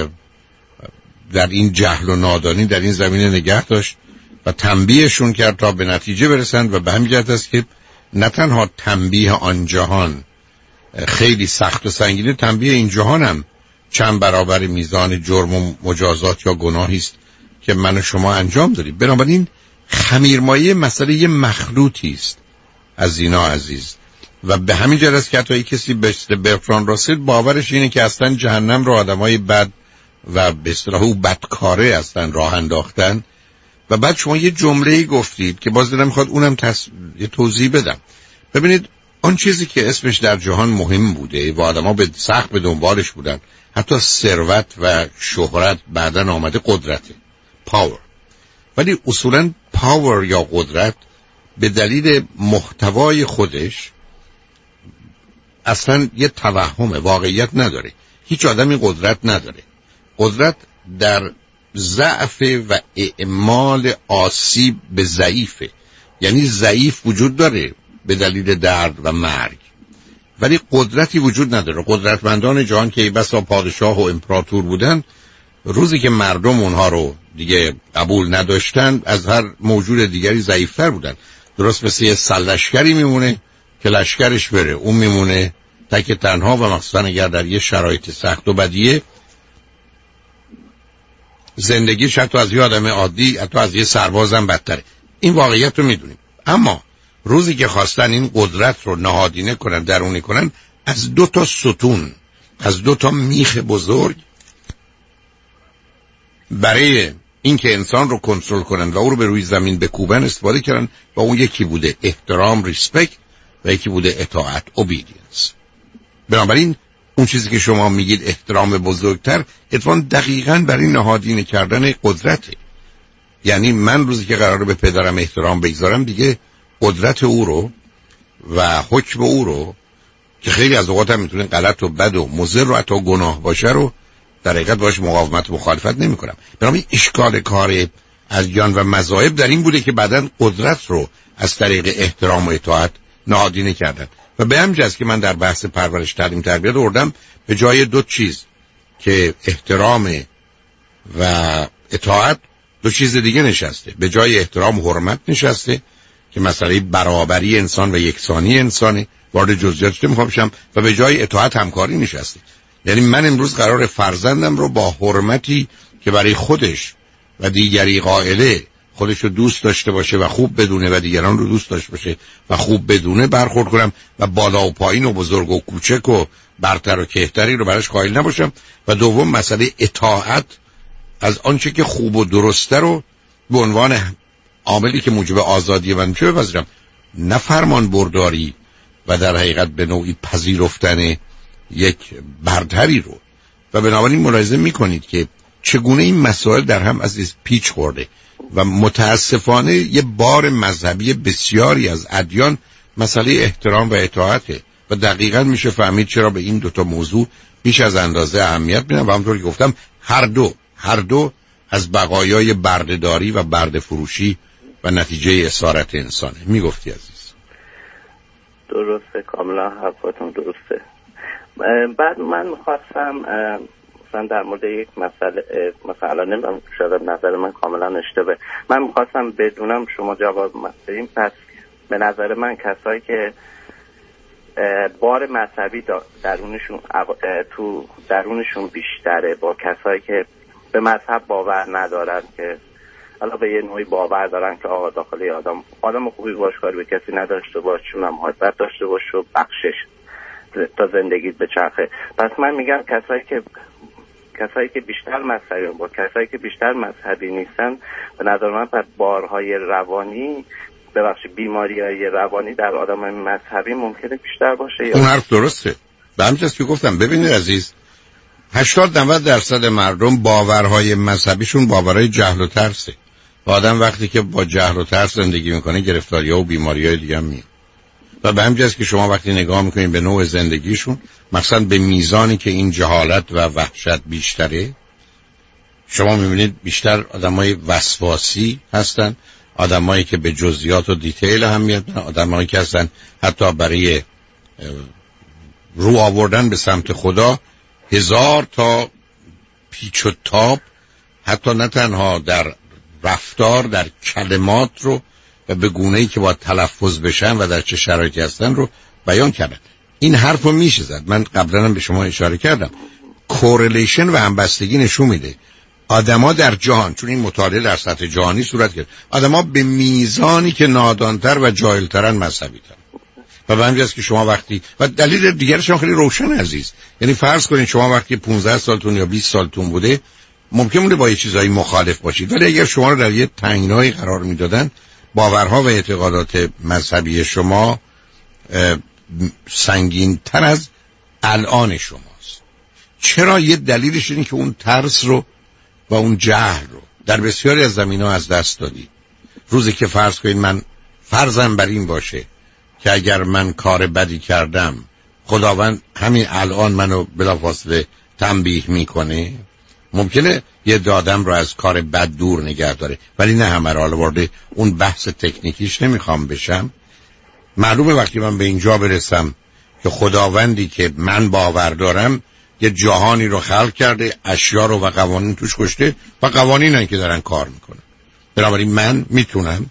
در این جهل و نادانی در این زمینه نگه داشت و تنبیهشون کرد تا به نتیجه برسند. و به همین جهت است که نه تنها تنبیه آن جهان خیلی سخت و سنگینه، تنبیه این جهان هم چند برابر میزان جرم و مجازات یا گناهی است که من و شما انجام دادیم. بنابراین خمیرمایه مسئله یه مخلوطی است از اینا عزیز. و به همین جهت است که حتی کسی به برتراند راسل باورش اینه که اصلا جهنم رو آدمای بد و به اصطلاح او بدکاره اصلا راه انداختن. و بعد شما یه جمله‌ای گفتید که باز دلم می‌خواد اونم یه توضیح بدم. ببینید اون چیزی که اسمش در جهان مهم بوده و آدم‌ها سخت به دنبالش بودن، حتی ثروت و شهرت، بعداً آمده قدرته، پاور. ولی اصولاً پاور یا قدرت به دلیل محتوای خودش اصلاً یه توهمه، واقعیت نداره. هیچ آدمی قدرت نداره. قدرت در ضعف و اعمال آسیب به ضعیفه. یعنی ضعیف وجود داره به دلیل درد و مرگ، ولی قدرتی وجود نداره. قدرتمندان جهان که بسا پادشاه و امپراتور بودن، روزی که مردم اونها رو دیگه قبول نداشتن از هر موجود دیگری ضعیفتر بودن. درست مثل یه سرلشکری میمونه که لشکرش بره، اون میمونه تک تنها و مخصوصا اگر در یه شرایط سخت و بدیه زندگیش حتی از یه آدم عادی، حتی از یه سربازم بدتره. این واقعیت رو میدونیم. اما روزی که خواستن این قدرت رو نهادینه کنن، درونی کنن، از 2 تا ستون، از 2 تا میخ بزرگ برای اینکه انسان رو کنترل کنن و او رو به روی زمین بکوبن استفاده کردن. و اون یکی بوده احترام، ریسپکت، و یکی بوده اطاعت، اوبیدینس. بنابراین اون چیزی که شما میگید احترام بزرگتر، اتفاقاً دقیقاً برای نهادینه کردن قدرته. یعنی من روزی که قراره به پدرم احترام بگذارم، دیگه قدرت او رو و حکم او رو که خیلی از اوقات هم میتونه غلط و بد و مضر و حتی گناه باشه رو در حقیقت باش مقاومت و مخالفت نمی کنم. بنابراین اشکال کار ادیان و مذاهب در این بوده که بعداً قدرت رو از طریق احترام و اطاعت نهادینه کردن. و به همین جاست که من در بحث پرورش، تعلیم، تربیت آوردم به جای 2 چیز که احترام و اطاعت 2 چیز دیگه نشسته. به جای احترام و حرمت نشسته که مسئله برابری انسان و یکسانی انسانه، وارد جزئیاتش نمیخوام بشم. و به جای اطاعت همکاری نشسته. یعنی من امروز قرار فرزندم رو با حرمتی که برای خودش و دیگری قائله، خودش رو دوست داشته باشه و خوب بدونه و دیگران رو دوست داشته باشه و خوب بدونه برخورد کنم و بالا و پایین و بزرگ و کوچک و برتر و کهتری رو براش قائل نباشم. و دوم مسئله اطاعت از آنچه که خوب و درسته رو به عنوان عاملی که موجب آزادی من چه بپذیرم، نه فرمان برداری و در حقیقت به نوعی پذیرفتن یک برتری رو. و بنابراین ملاحظه میکنید که چگونه این مسائل در هم از پیچ خورده و متاسفانه یه بار مذهبی بسیاری از ادیان مسئله احترام و اطاعته. و دقیقاً میشه فهمید چرا به این 2 تا موضوع بیش از اندازه اهمیت میدن. و همونطور که گفتم هر دو از بقایای بردهداری و برده فروشی و نتیجه اسارت انسانه. میگفتی عزیز؟ درسته، کاملا حرفتون درسته. بعد من میخواستم مثلا در مورد یک مسئله نمیدونم، شاید نظر من کاملا اشتباه، من میخواستم بدونم شما جواب بدین. پس به نظر من کسایی که بار مذهبی تو درونشون بیشتره با کسایی که به مذهب باور ندارن، که حالا به یه نوعی باور دارن که آقا داخل آدم خوبی باش، کاری به کسی نداشته باش، چون محبت داشته باش و بخشش تا زندگیت به چرخه. پس من میگم کسایی که بیشتر مذهبی با کسایی که بیشتر مذهبی نیستن، به نظر من پس بارهای روانی، بیماری‌های روانی در آدمای مذهبی ممکنه بیشتر باشه. اون حرف درسته. به همین جاست که گفتم ببینید عزیز، 80-90% مردم باورهای مذهبیشون باورهای جهل و ترسه. و آدم وقتی که با جهل و ترس زندگی میکنه گرفتاری‌ها و بیماری‌های دیگه هم میاد. و به همین جاست که شما وقتی نگاه میکنید به نوع زندگیشون، مثلا به میزانی که این جهالت و وحشت بیشتره، شما میبینید بیشتر آدمای وسواسی هستن، آدمایی که به جزئیات و دیتیل اهمیت میدن، آدمایی که هستن حتی برای رو آوردن به سمت خدا 1000 تا پیچ و تاب، حتی نه تنها در رفتار، در کلمات رو و به گونه‌ای که باید تلفظ بشن و در چه شرایطی هستن رو بیان کردن. این حرف رو میشه زد. من قبلا هم به شما اشاره کردم، کورلیشن و همبستگی نشون میده آدما در جهان، چون این مطالعه در سطح جهانی صورت گرفت، آدما به میزانی که نادانتر و جاهلترن مذهبی تر. و به همین جاست که شما وقتی، و دلیل دیگرش هم خیلی روشن عزیز، یعنی فرض کنید شما وقتی 15 سالتون یا 20 سالتون بوده ممکن بوده با یه چیزایی مخالف باشید، ولی اگر شما رو در یه تنگنایی قرار میدادن، باورها و اعتقادات مذهبی شما سنگین تر از الان شماست. چرا؟ یه دلیلش اینه که اون ترس رو و اون جهل رو در بسیاری از زمینه‌ها از دست دادید. روزی که فرض کنید من فرضم بر این باشه که اگر من کار بدی کردم خداوند همین الان منو بلافاصله تنبیه میکنه، ممکنه یه آدم رو از کار بد دور نگه داره، ولی نه همه رو. حالا وارد اون بحث تکنیکیش نمیخوام بشم. معلومه وقتی من به اینجا برسم که خداوندی که من باور دارم یه جهانی رو خلق کرده، اشیا رو و قوانین توش گشته و قوانینن که دارن کار میکنن، بنابراین من میتونم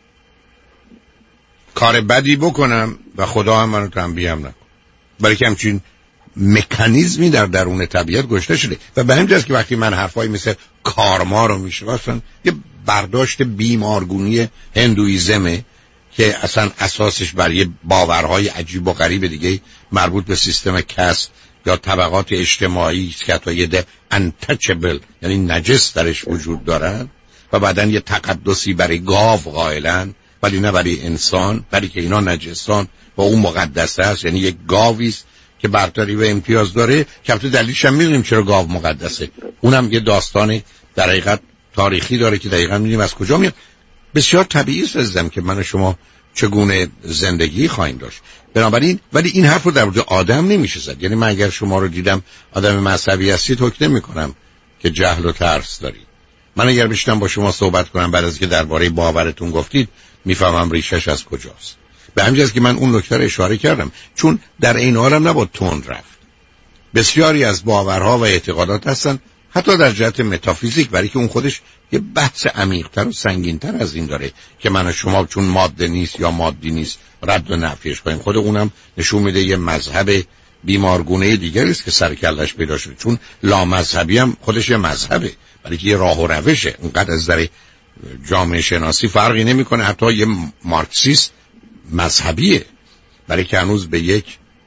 کار بدی بکنم و خدا هم منو تنبیه هم نکنه، برای که همچین مکانیزمی در درون طبیعت گشته شده. و به همین جاست که وقتی من حرفایی مثل کارما رو میشناسم، یه برداشت بیمارگونی هندویزمه که اصلا اساسش بر یه باورهای عجیب و غریب دیگه مربوط به سیستم کسب یا طبقات اجتماعی است که حتی یه untouchable یعنی نجس درش وجود دارن و بعدن یه تقدسی برای گاو قائلن ولی نه برای انسان، برای که اینا نجسان و اون مقدس است. یعنی یک گاوی است که برتری و امتیاز داره که البته دلیلش هم میدونیم چرا گاو مقدسه، اونم یه داستان در حقیقت تاریخی داره که دقیقاً میدونیم از کجا میاد. بسیار طبیعی است که من و شما چگونه زندگی خواهیم داشت. بنابراین ولی این حرف رو در مورد آدم نمیشه زد. یعنی من اگر شما رو دیدم آدم مذهبی هستید حکم نمی‌کنم که جهل و ترس دارید. من اگر بشینم با شما صحبت کنم بعد از که درباره باورتون گفتید میفهمم ریشش از کجاست. به همین جاست که من اون نکته رو اشاره کردم، چون در این حالم نباید تند رفت. بسیاری از باورها و اعتقادات هستن حتی در جهت متافیزیک، برای که اون خودش یه بحث عمیق‌تر و سنگین‌تر از این داره که من و شما چون ماده نیست یا مادی نیست رد و نفیش کنیم. خود اونم نشون میده یه مذهب بیمارگونه دیگری است که سر کلش پیدا شده، چون لامذهبی هم خودش یه مذهبه، برای که یه راه و روشه. اونقدر از نظر جامعه شناسی فرقی نمی‌کنه. حتی یه مارکسیست مذهبیه، برای که هنوز به یک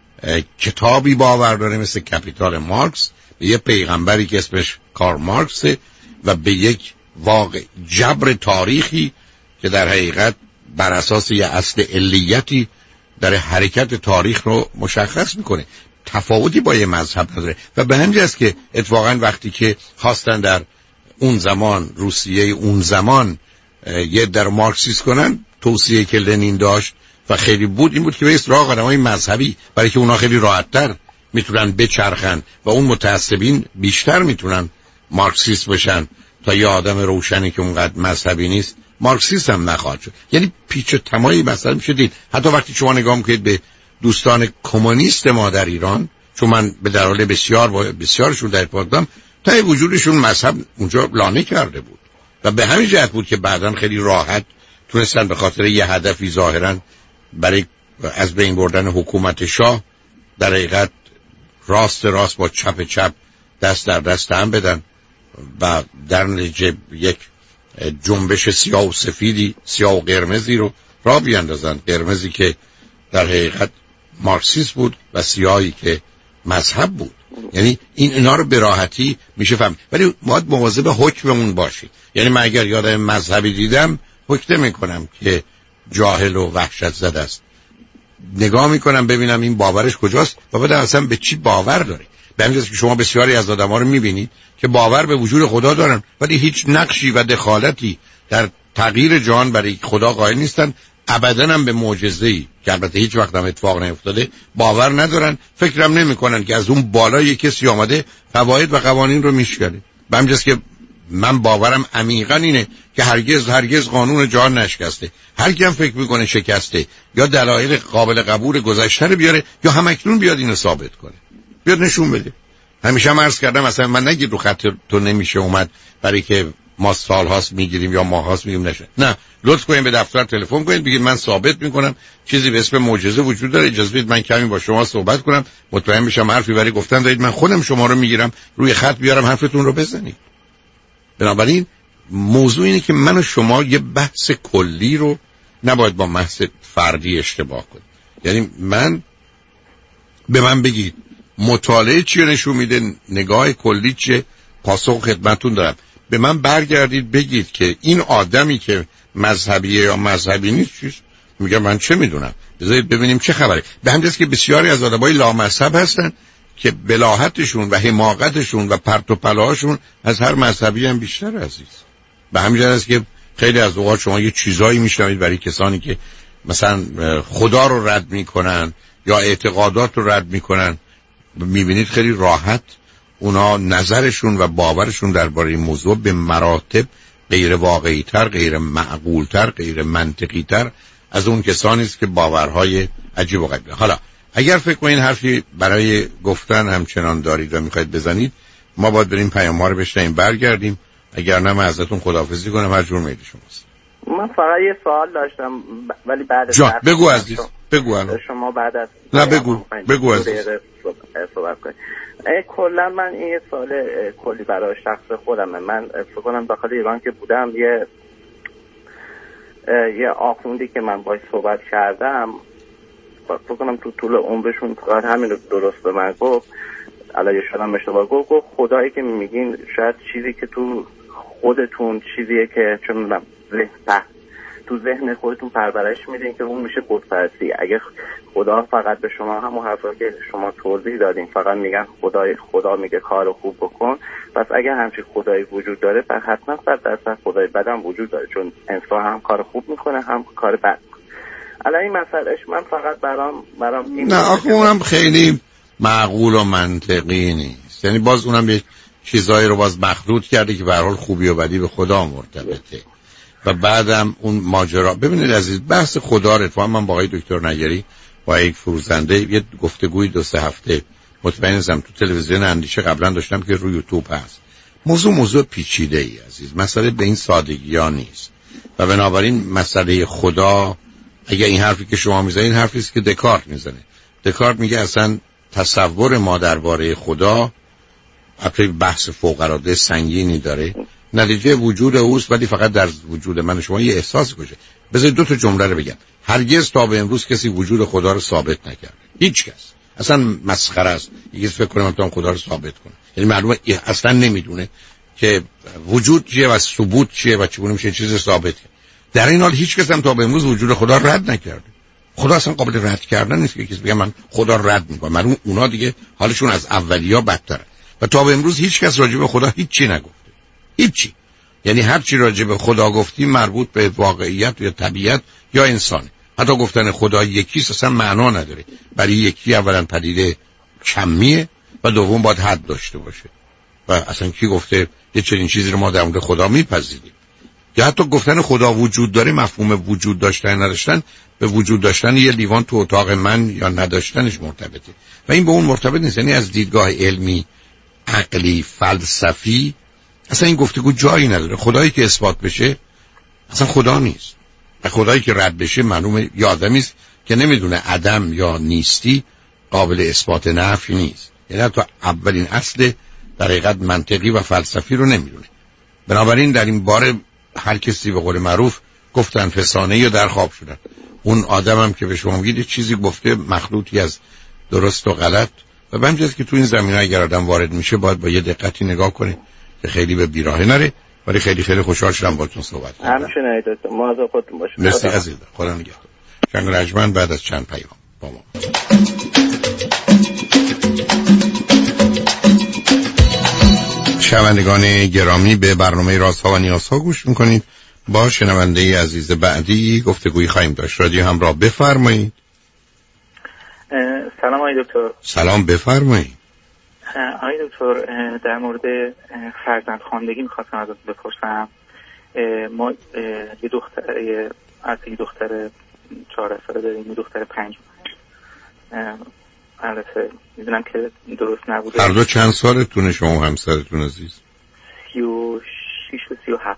کتابی باور داره مثل کپیتال مارکس، به یه پیغمبری که اسمش کارل مارکسه و به یک واقع جبر تاریخی که در حقیقت بر اساس یه اصل علیتی در حرکت تاریخ رو مشخص میکنه. تفاوتی با یه مذهب نداره. و به همین جاست که اتفاقا وقتی که خواستن در اون زمان روسیه اون زمان یه در مارکسیست کنن، توصیه که لنین داشت و خیلی بود این بود که به اصطلاح آدمای مذهبی، برای که اونا خیلی راحت‌تر میتونن بچرخن و اون متعصبین بیشتر میتونن مارکسیست بشن تا یه آدم روشنی که اونقدر مذهبی نیست مارکسیست هم نخواهد شد. یعنی پیچ و تمایی مثلا میشه دید. حتی وقتی شما نگاه میکنید به دوستان کمونیست ما در ایران، چون من به دلایل بسیارشون در ارتباط بودم، تا وجودشون مذهب اونجا لانه کرده بود و به همین جهت بود که بعداً خیلی راحت تونستن به خاطر یه هدفی ظاهراً برای از بین بردن حکومت شاه در حقیقت راست با چپ دست در دست هم بدن و در نتیجه یک جنبش سیاه و سفیدی، سیاه و قرمزی رو راه بیاندازن. قرمزی که در حقیقت مارکسیست بود و سیاهی که مذهب بود. یعنی اینا رو به راحتی میشه فهم، ولی باید مواظب حکممون باشی. یعنی من اگر یادم مذهبی دیدم حکم میکنم که جاهل و وحشت زده است، نگاه میکنم ببینم این باورش کجاست و بعد اصلا به چی باور داره. به همین جاست که شما بسیاری از آدم‌ها رو میبینید که باور به وجود خدا دارن ولی هیچ نقشی و دخالتی در تغییر جهان برای خدا قائل نیستن، ابداً هم به معجزه‌ای که البته هیچ وقت هم اتفاق نیفتاده باور ندارن. فکرم نمی‌کنن که از اون بالا یک کسی اومده قواعد و قوانین رو میشکنه. به همین جاست که من باورم عمیقاً اینه که هرگز قانون جهان نشکسته. هر کی هم فکر میکنه شکسته یا دلایل قابل قبول گذشته رو بیاره یا همکنون بیاد اینو ثابت کنه، بیاد نشون بده. همیشه هم عرض کردم مثلا من نگید رو خط تو نمیشه اومد برای که ما سال‌هاست میگیریم یا ماه‌هاست میگیم نشه. نه، لطف کنید به دفتر تلفن کنید بگید من ثابت میکنم چیزی به اسم معجزه وجود داره، اجازه بدید من کمی با شما صحبت کنم، مطمئن بشم حرفی برای گفتن دارید، من خودم شما رو میگیرم روی خط بیارم حرفتون رو بزنید. بنابراین موضوع اینه که من و شما یه بحث کلی رو نباید با بحث فردی اشتباه کنیم. یعنی به من بگید مطالعه چی نشون میده، نگاه کلی چیه، پاسخ خدمتون دارم. به من برگردید بگید که این آدمی که مذهبیه یا مذهبی نیست چیست، میگم من چه میدونم، بذارید ببینیم چه خبره. به همین جاست که بسیاری از آدمای لامذهب هستن که بلاهتشون و حماقتشون و پرت و پلاهاشون از هر مذهبی هم بیشتر عزیز. به همین جاست که خیلی از اوقات شما یه چیزایی میشنوید برای کسانی که مثلا خدا رو رد میکنن یا اعتقادات رو رد میکنن، میبینید خیلی راحت اونا نظرشون و باورشون درباره این موضوع به مراتب غیر واقعی تر، غیر معقول تر، غیر منطقی تر از اون کسانی است که باورهای عجیب و غریبه. حالا اگر فکر کنین حرفی برای گفتن همچنان دارید و میخواید بزنید، ما باید بریم پیام‌ها رو بشنویم برگردیم. اگر نه من ازتون خداحافظی کنم، هر جور میل شماست. من فقط یه سوال داشتم ولی بعد از بگو عزیز، بگو الان. شما بعد از نه بگو عزیز. صحبت کنید. کلا من این یه سوال کلی برای شخص خودمه. من فکر کنم داخل ایران که بودم یه آخوندی که من باهاش صحبت کردم، فکر کنم تو طول عمرشون فقط همین رو درست به من گفت، علاوه شدم اشتباه گفت خدایی که میگین شاید چیزی که تو خودتون چیزیه که چون تو ذهن خودتون پرورش میدین که اون میشه بت‌پرستی. اگه خدا فقط به شما همون حرفا که شما توضیح دادین فقط میگن خدا میگه کار خوب بکن، پس اگه همچین خدایی وجود داره پس حتما 100% خدای بدم وجود داره، چون انسان هم کار خوب میکنه هم کار بد. الان این مسئلهش من فقط برام نه آخه اونم خیلی معقول و منطقی نیست. یعنی باز اونم یه چیزایی رو باز مخلوط کرده که به هر حال خوبی و بدی به خدا مرتبطه. و بعدم اون ماجرا، ببینید عزیز، بحث خدا رو اتفاقا من با آقای دکتر نیری با یک فروزنده یه گفتگوی 2-3 هفته مطمئنم تو تلویزیون اندیشه قبلا داشتم که روی یوتیوب هست. موضوع پیچیده ای عزیز، مسئله به این سادگی ها نیست. و بنابراین مسئله خدا، اگه این حرفی که شما میزنید این حرفی است که دکارت میزنه. دکارت میگه اصلا تصور ما درباره خدا البته بحث فوق‌العاده سنگینی داره، نتیجه وجود اوست، ولی فقط در وجود من شما یه احساس کشه. بذارید 2 جمله رو بگم. هرگز تا به امروز کسی وجود خدا رو ثابت نکرده، هیچ کس. اصلا مسخره است یکی فکر کنه من خدا رو ثابت کنه. یعنی معلومه اصلا نمیدونه که وجود چیه و ثبوت چیه و چگونه میشه چیز ثابت. در این حال هیچ کس هم تا به امروز وجود خدا رو رد نکرده. خدا اصلا قابل رد کردن نیست که کسی بگه من خدا رو رد میکنم. معلومه اونا دیگه حالشون از اولیا بدتره. و تا به امروز هیچ کس راجع به خدا هیچی نگفته. هیچی. یعنی هر چی راجع به خدا گفتیم مربوط به واقعیت یا طبیعت یا انسانه. حتی گفتن خدا یکیست اصلا معنا نداره. برای یکی اولا پدیده کمیه و دوم باید حد داشته باشه. و اصلا کی گفته یه چنین چیزی رو ما در مورد خدا میپذیریم؟ یا حتی گفتن خدا وجود داره، مفهوم وجود داشتن نداشتن به وجود داشتن یه لیوان تو اتاق من یا نداشتنش مرتبطه و این به اون مرتبط نیست. یعنی از دیدگاه علمی، عقلی، فلسفی اصلا این گفتگو جایی نداره. خدایی که اثبات بشه اصلا خدا نیست و خدایی که رد بشه معلومه یه آدمی است که نمیدونه عدم یا نیستی قابل اثبات نفی نیست. یعنی حتی اولین اصل در حقیقت منطقی و فلسفی رو نمیدونه. بنابراین در این باره هر کسی به قول معروف گفتن فسانه یا در خواب شدن. اون آدمم که به شما میگید چیزی گفته مخلوطی از درست و غلط و به همین که تو این زمینه اگر آدم وارد میشه باید با یه دقتی نگاه کنه که خیلی به بیراهه نره. ولی خیلی خوشحال شدم باهاتون صحبت کردم. همچنین دکتر مواظب خودتون باشید. مرسی عزیز. خدا نگهدار. شنگ رجمن بعد از چند پیام با ما. شنوندگان گرامی، به برنامه رازها و نیازها گوش میکنید. با شنونده عزیز بعدی گفتگویی خواهیم داشت. رادیو همراه، بفرمایید. سلام آقای دکتر. سلام، بفرمایید. آقای دکتر، در مورد فرزندخواندگی میخواستم ازتون بپرسم. ما یه دختر 14 ساله داریم، یه دختر 5. البته میدونم که درست نبوده. هر دو چند سالتونه شما و همسرتون عزیز؟ 36 و 37.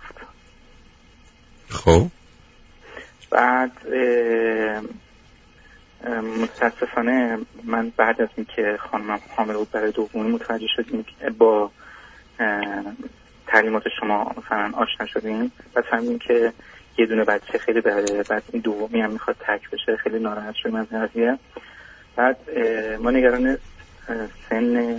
خب بعد متاسفانه من بعد از اینکه خانمم حامل بود برای دومی متوجه شدیم که با تعلیمات شما مثلا آشنا شدیم و فهمیدیم که یه دونه بچه خیلی بده، بعد این دومی هم میخواد تک بشه، خیلی ناراحت شدیم از این قضیه. بعد ما نگران سن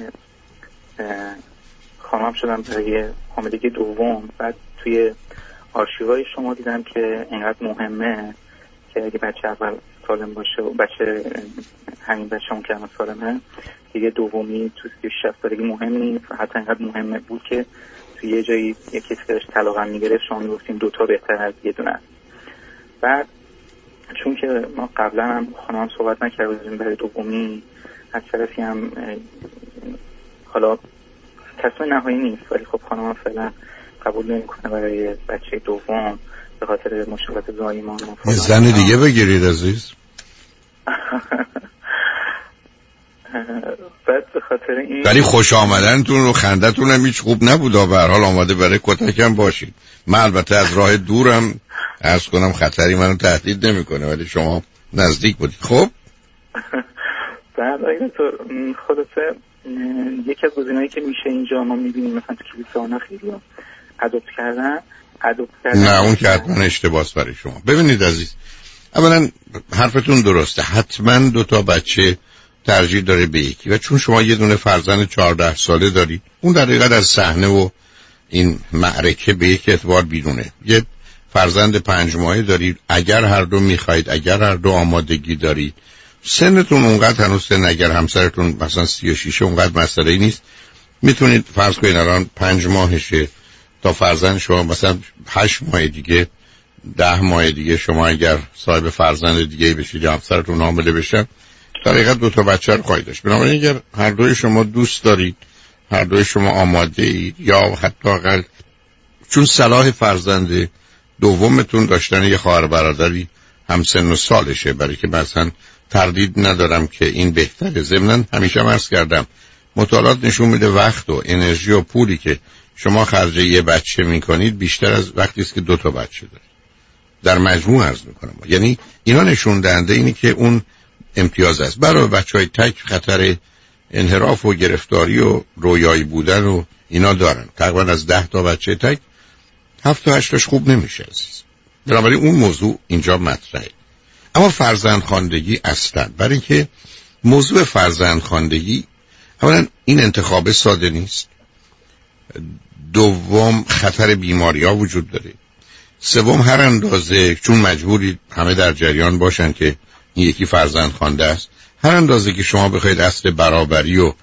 خانم شدم برای حاملگی دوم. بعد توی آرشیوهای شما دیدم که اینقدر مهمه که اگه بچه اول سالم باشه و بچه همین بچه اون که همه سالمه دیگه دومی تو 36 سالگی مهم نیست. و حتی اینقدر مهمه بود که توی یه جایی یه کسی که داشت طلاقم میگرفت شما میگفتیم 2 تا بهتر از یه دونه. بعد چون که ما قبلا هم خانم صحبت نکردیم برای دومی، از طرفی هم حالا تصمیم نهایی نیست، ولی خب خانم هم فعلا قبول نمیکنه برای بچه دوم به خاطر مشکلات زایمان. یه زن دیگه بگیرید عزیز. بعد به خاطر این ولی خوش آمدنتون و خندتون هم هیچ خوب نبود. به هر حال آماده برای کتکم باشید. من البته از راه دورم عرض کنم خطری منو تهدید نمیکنه، ولی شما نزدیک بودید. خب بعد اگه تو خلاصه یکی از گزینه‌هایی که میشه اینجا ما میبینیم مثلا تو کلیسانا خیلی ادوپت کردن. نه اون که حتما اشتباهه برای شما. ببینید عزیز، اولا حرفتون درسته، حتما 2 تا بچه ترجیح داره به یکی، و چون شما یه دونه فرزند 14 ساله دارید اون در حقیقت از صحنه و این معرکه به یک اعتبار بیرونه. یه فرزند 5 ماهه دارید، اگر هر دو میخواید، اگر هر دو آمادگی دارید، سنتون اونقدر هنوز سن، اگر همسرتون مثلا 36 اونقدر مسئله نیست، میتونید فرض کنید الان 5 ماهشه تا فرزند شما مثلا 8 ماه دیگه 10 ماه دیگه شما اگر صاحب فرزند دیگه بشید یا همسرتون حامله بشن در حقیقت 2 تا بچه رو خواهید داشت. بنابراین اگر هر دوی شما دوست دارید، هر دوی شما آماده اید، یا حتی اقل چون صلاح فرزند دومتون داشتن یه خواهر برادری هم سن و سالشه، برای که مثلا تردید ندارم که این بهتره. ضمناً همیشه عرض کردم مطالعات نشون میده وقت و انرژی و پولی که شما خرج یه بچه میکنید بیشتر از وقتی است که 2 تا بچه دارید. در مجموع عرض میکنم، یعنی اینا نشون دهنده اینی که اون امتیاز است. برای بچهای تک خطر انحراف و گرفتاری و رویایی بودن و اینا دارن. تقریبا از 10 تا بچه تک 7 تا 8 تاش خوب نمیشه عزیز. بنابراین اون موضوع اینجا مطرحه. اما فرزندخواندگی اصلا، برای اینکه موضوع فرزندخواندگی اولا این انتخاب ساده نیست، دوم خطر بیماری ها وجود داره، سوم هر اندازه چون مجبورید همه در جریان باشن که این یکی فرزند خوانده است، هر اندازه که شما بخواید اصل برابری و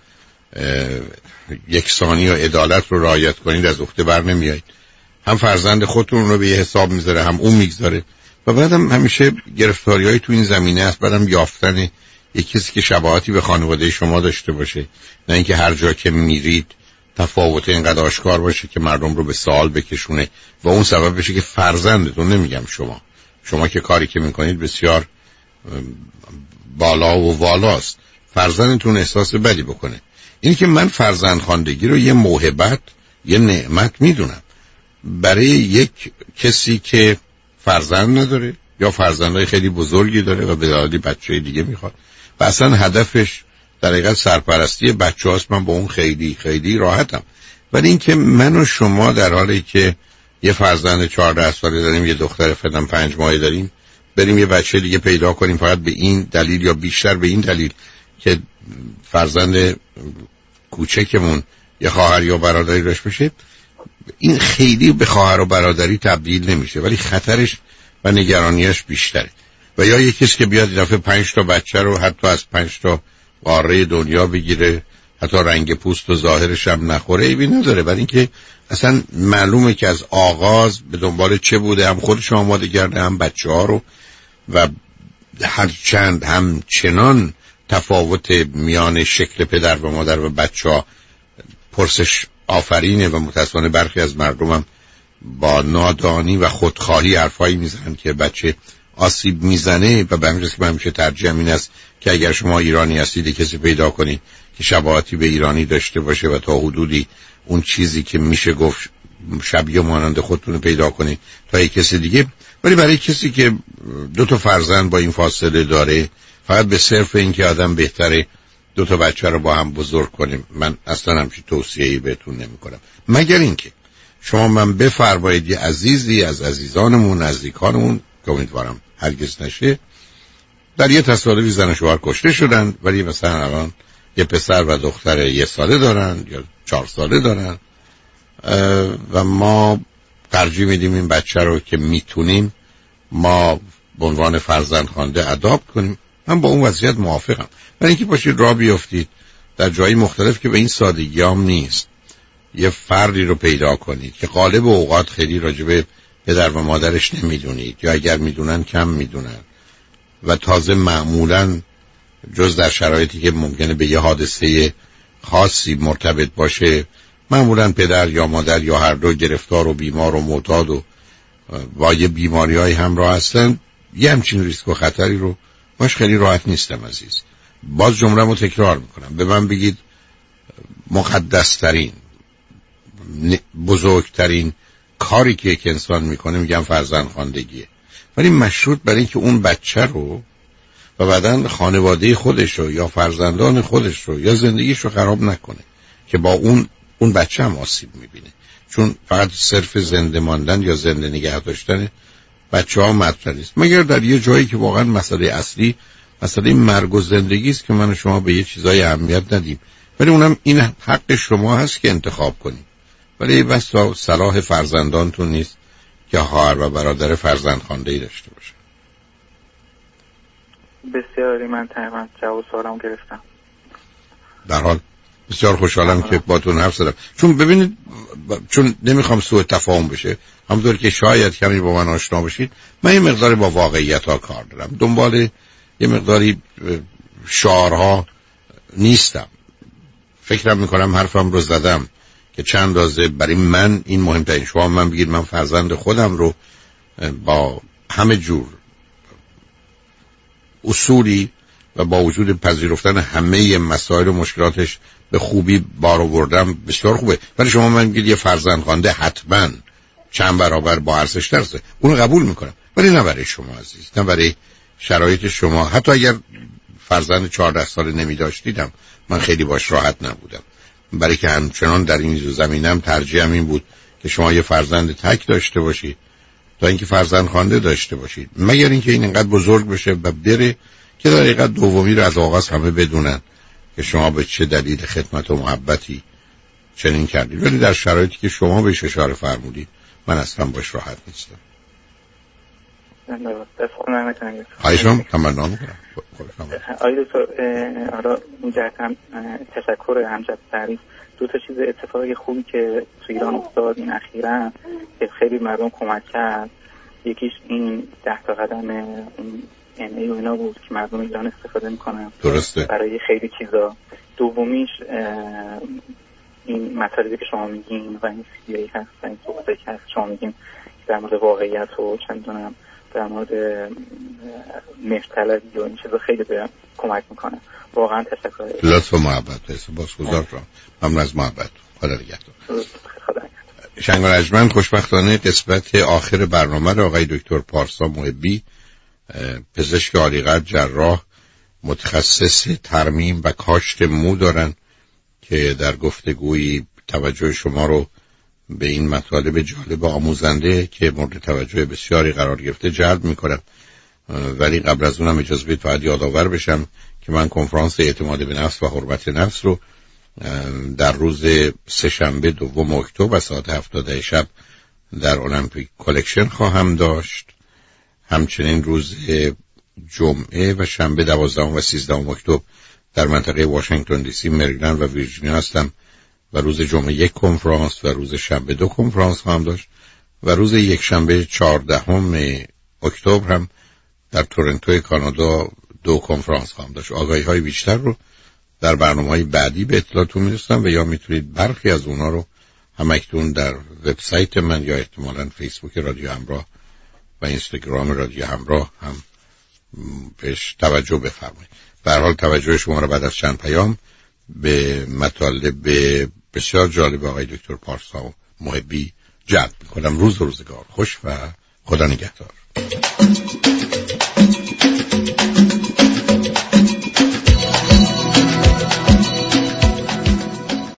یکسانی و عدالت رو رعایت کنید از عهده بر نمیایید. هم فرزند خودتون رو به یه حساب میذاره، هم اون میگذاره، و بعدم همیشه گرفتاری‌های تو این زمینه است. بعدم یافتن یک کسی که شباهتی به خانواده شما داشته باشه، نه اینکه هر جا که میرید تفاوت اینقدر آشکار باشه که مردم رو به سوال بکشونه و اون سبب بشه که فرزندتون، نمیگم شما که کاری که میکنید بسیار بالا و والاست، فرزندتون احساس بدی بکنه. این که من فرزندخواندگی رو یه موهبت، یه نعمت میدونم برای یک کسی که فرزند نداره یا فرزندای خیلی بزرگی داره و به دلیل بچه دیگه میخواد و اصلا هدفش در حقیقت سرپرستی بچه هاست. من با اون خیلی خیلی راحتم. ولی این که من و شما در حالی که یه فرزند 14 ساله داریم، یه دختر فعلا 5 ماهه داریم، بریم یه بچه دیگه پیدا کنیم فقط به این دلیل یا بیشتر به این دلیل که فرزند کوچکمون یه خواهر یا برادری داشت بشه، این خیلی به خواهر و برادری تبدیل نمیشه، ولی خطرش و نگرانیش بیشتره. و یا یه کسی که بیاد این دفعه 5 تا بچه رو حتی از 5 تا قاره دنیا بگیره، حتی رنگ پوست و ظاهرش هم نخوره، ایبی نداره، برای اینکه اصلا معلومه که از آغاز به دنبال چه بوده، هم خودش آماده کرده هم بچه ها رو، و هرچند هم چنان تفاوت میان شکل پدر و مادر و بچه ها پرسش آفرینه و متاسفانه برخی از مردم هم با نادانی و خودخواهی حرفایی میزنن که بچه آسیب میزنه، و به همین جهت که من همیشه ترجیحم این است که اگر شما ایرانی هستید کسی پیدا کنید که شباهتی به ایرانی داشته باشه و تا حدودی اون چیزی که میشه گفت شبیه مانند خودتون پیدا کنید تا یک کسی دیگه. ولی برای کسی که 2 تا فرزند با این فاصله داره، فقط به صرف این که آدم بهتره 2 تا بچه رو با هم بزرگ کنیم، من اصلا همچین توصیه‌ای بهتون نمی‌کنم، مگر اینکه شما من بفرمایید یه عزیزی از عزیزانمون نزدیکانمون که امیدوارم هرگز نشه در یه تصادفی زن و شوهر کشته شدن، ولی مثلا الان یه پسر و دختر 1 ساله دارن یا 4 ساله دارن و ما ترجیح میدیم این بچه رو که میتونیم ما به عنوان فرزند خوانده اداپت کنیم. من با اون وضعیت موافقم. برای اینکه باشید راه بیافتید در جایی مختلف که به این سادگی هم نیست یه فردی رو پیدا کنید که غالب اوقات خیلی راجبه پدر و مادرش نمیدونید یا اگر میدونن کم میدونن و تازه معمولاً جز در شرایطی که ممکنه به یه حادثه خاصی مرتبط باشه معمولاً پدر یا مادر یا هر دو گرفتار و بیمار و معتاد و با یه بیماری‌های همراه هستن، یه همچین ریسک و خطری رو باش خیلی راحت نیستم عزیز. باز جمله‌مو تکرار میکنم، به من بگید مقدس‌ترین بزرگترین کاری که یک انسان میکنه میگم فرزندخواندگیه، ولی مشروط بر این که اون بچه رو و بعدن خانواده خودش رو یا فرزندان خودش رو یا زندگیش رو خراب نکنه که با اون بچه هم آسیب میبینه. چون فقط صرف زنده ماندن یا زنده نگه داشتن بچه ها مطرح نیست، مگر در یه جایی که واقعا مسئله اصلی مسئله مرگ و زندگی است که من و شما به یه چیزای اهمیت ندیم، ولی اونم این حق شما هست که انتخاب کنید. ولی بس صلاح فرزندانتون نیست که خواهر و برادر فرزند خوانده‌ای داشته باشه. بسیاری من تقریبا جواب سوالم گرفتم. در حال بسیار خوشحالم که باتون حرف زدم، چون ببینید چون نمیخوام سوء تفاهم بشه، همونطور که شاید کمی با من آشنا باشید من یه مقداری با واقعیت ها کار دارم، دنبال یه مقداری شعارها نیستم. فکرم میکنم حرفم رو زدم که چند اندازه برای من این مهمترین. شما من بگید من فرزند خودم رو با همه جور اصولی و با وجود پذیرفتن همه مسائل و مشکلاتش به خوبی بار آوردم، بسیار خوبه. ولی شما من بگید یه فرزند خوانده حتما چند برابر با ارزش درسته، اونو قبول میکنم، ولی نه برای شما عزیز، نه برای شرایط شما. حتی اگر فرزند 14 ساله نمی داشتیدم من خیلی باش راحت نبودم، برای که همچنان در این زمینم ترجیحم این بود که شما یه فرزند تک داشته باشید تا اینکه فرزند خوانده داشته باشید، مگر اینکه این انقدر بزرگ بشه و بره که در حقیقت دومی رو از آغاز همه بدونن که شما به چه دلیل خدمت و محبتی چنین کردید. ولی در شرایطی که شما بهش اشاره فرمودید من اصلا باش راحت نیستم. آیشم تمنا میکنم. آیده تو حالا این جهت هم تشکر همجد تعریف. 2 چیز اتفاقی خوبی که تو ایران افتاد این اخیراً که خیلی مردم کمک کرد، یکیش این 10 قدم این MA و اینا بود که مردم ایران استفاده میکنن درسته برای خیلی چیزا. دومیش این مطالبی که شما میگین و این سیدیایی هست و این صحبتایی که هست شما میگین در مورد واقعیت و چندونم در مورد مفتلبی و این چیزا خیلی به کمک میکنه. واقعا تشکر. لطف و محبت هست. بازگزار شما. ممنون از محبت. خدا نگهدار. شنگ و رجمن خوشبختانه قسمت آخر برنامه رو آقای دکتر پارسا محبی، پزشک عالی‌قدر، جراح، متخصص ترمیم و کاشت مو دارن که در گفتگویی توجه شما رو به این مطالب جالب و آموزنده که مورد توجه بسیاری قرار گرفته جلب میکنم. ولی قبل از اونم اجازه بدید فقط یادآور بشم که من کنفرانس اعتماد به نفس و حرمت نفس رو در روز سه‌شنبه 2 اکتبر ساعت 7 شب در المپیک کالکشن خواهم داشت. همچنین روز جمعه و شنبه 12 و 13 اکتبر در منطقه واشنگتن دی سی، مریلند و ویرجینیا هستم و روز جمعه 1 کنفرانس و روز شنبه 2 کنفرانس خواهم داشت و روز یک شنبه 14 اکتبر هم در تورنتو کانادا 2 کنفرانس خواهم داشت. آگاهی‌های بیشتر رو در برنامه‌های بعدی به اطلاعتون می‌رسونم و یا میتونید برخی از اونها رو همکنون در وبسایت من یا احتمالاً فیسبوک رادیو همراه و اینستاگرام رادیو همراه هم بهش توجه بفرمایید. به هر حال توجه شما رو بعد از چند پیام به مطالب بسیار جالب آقای دکتر پارسا محبی جلب می‌کنم. روزگار خوش و خدا نگهدار.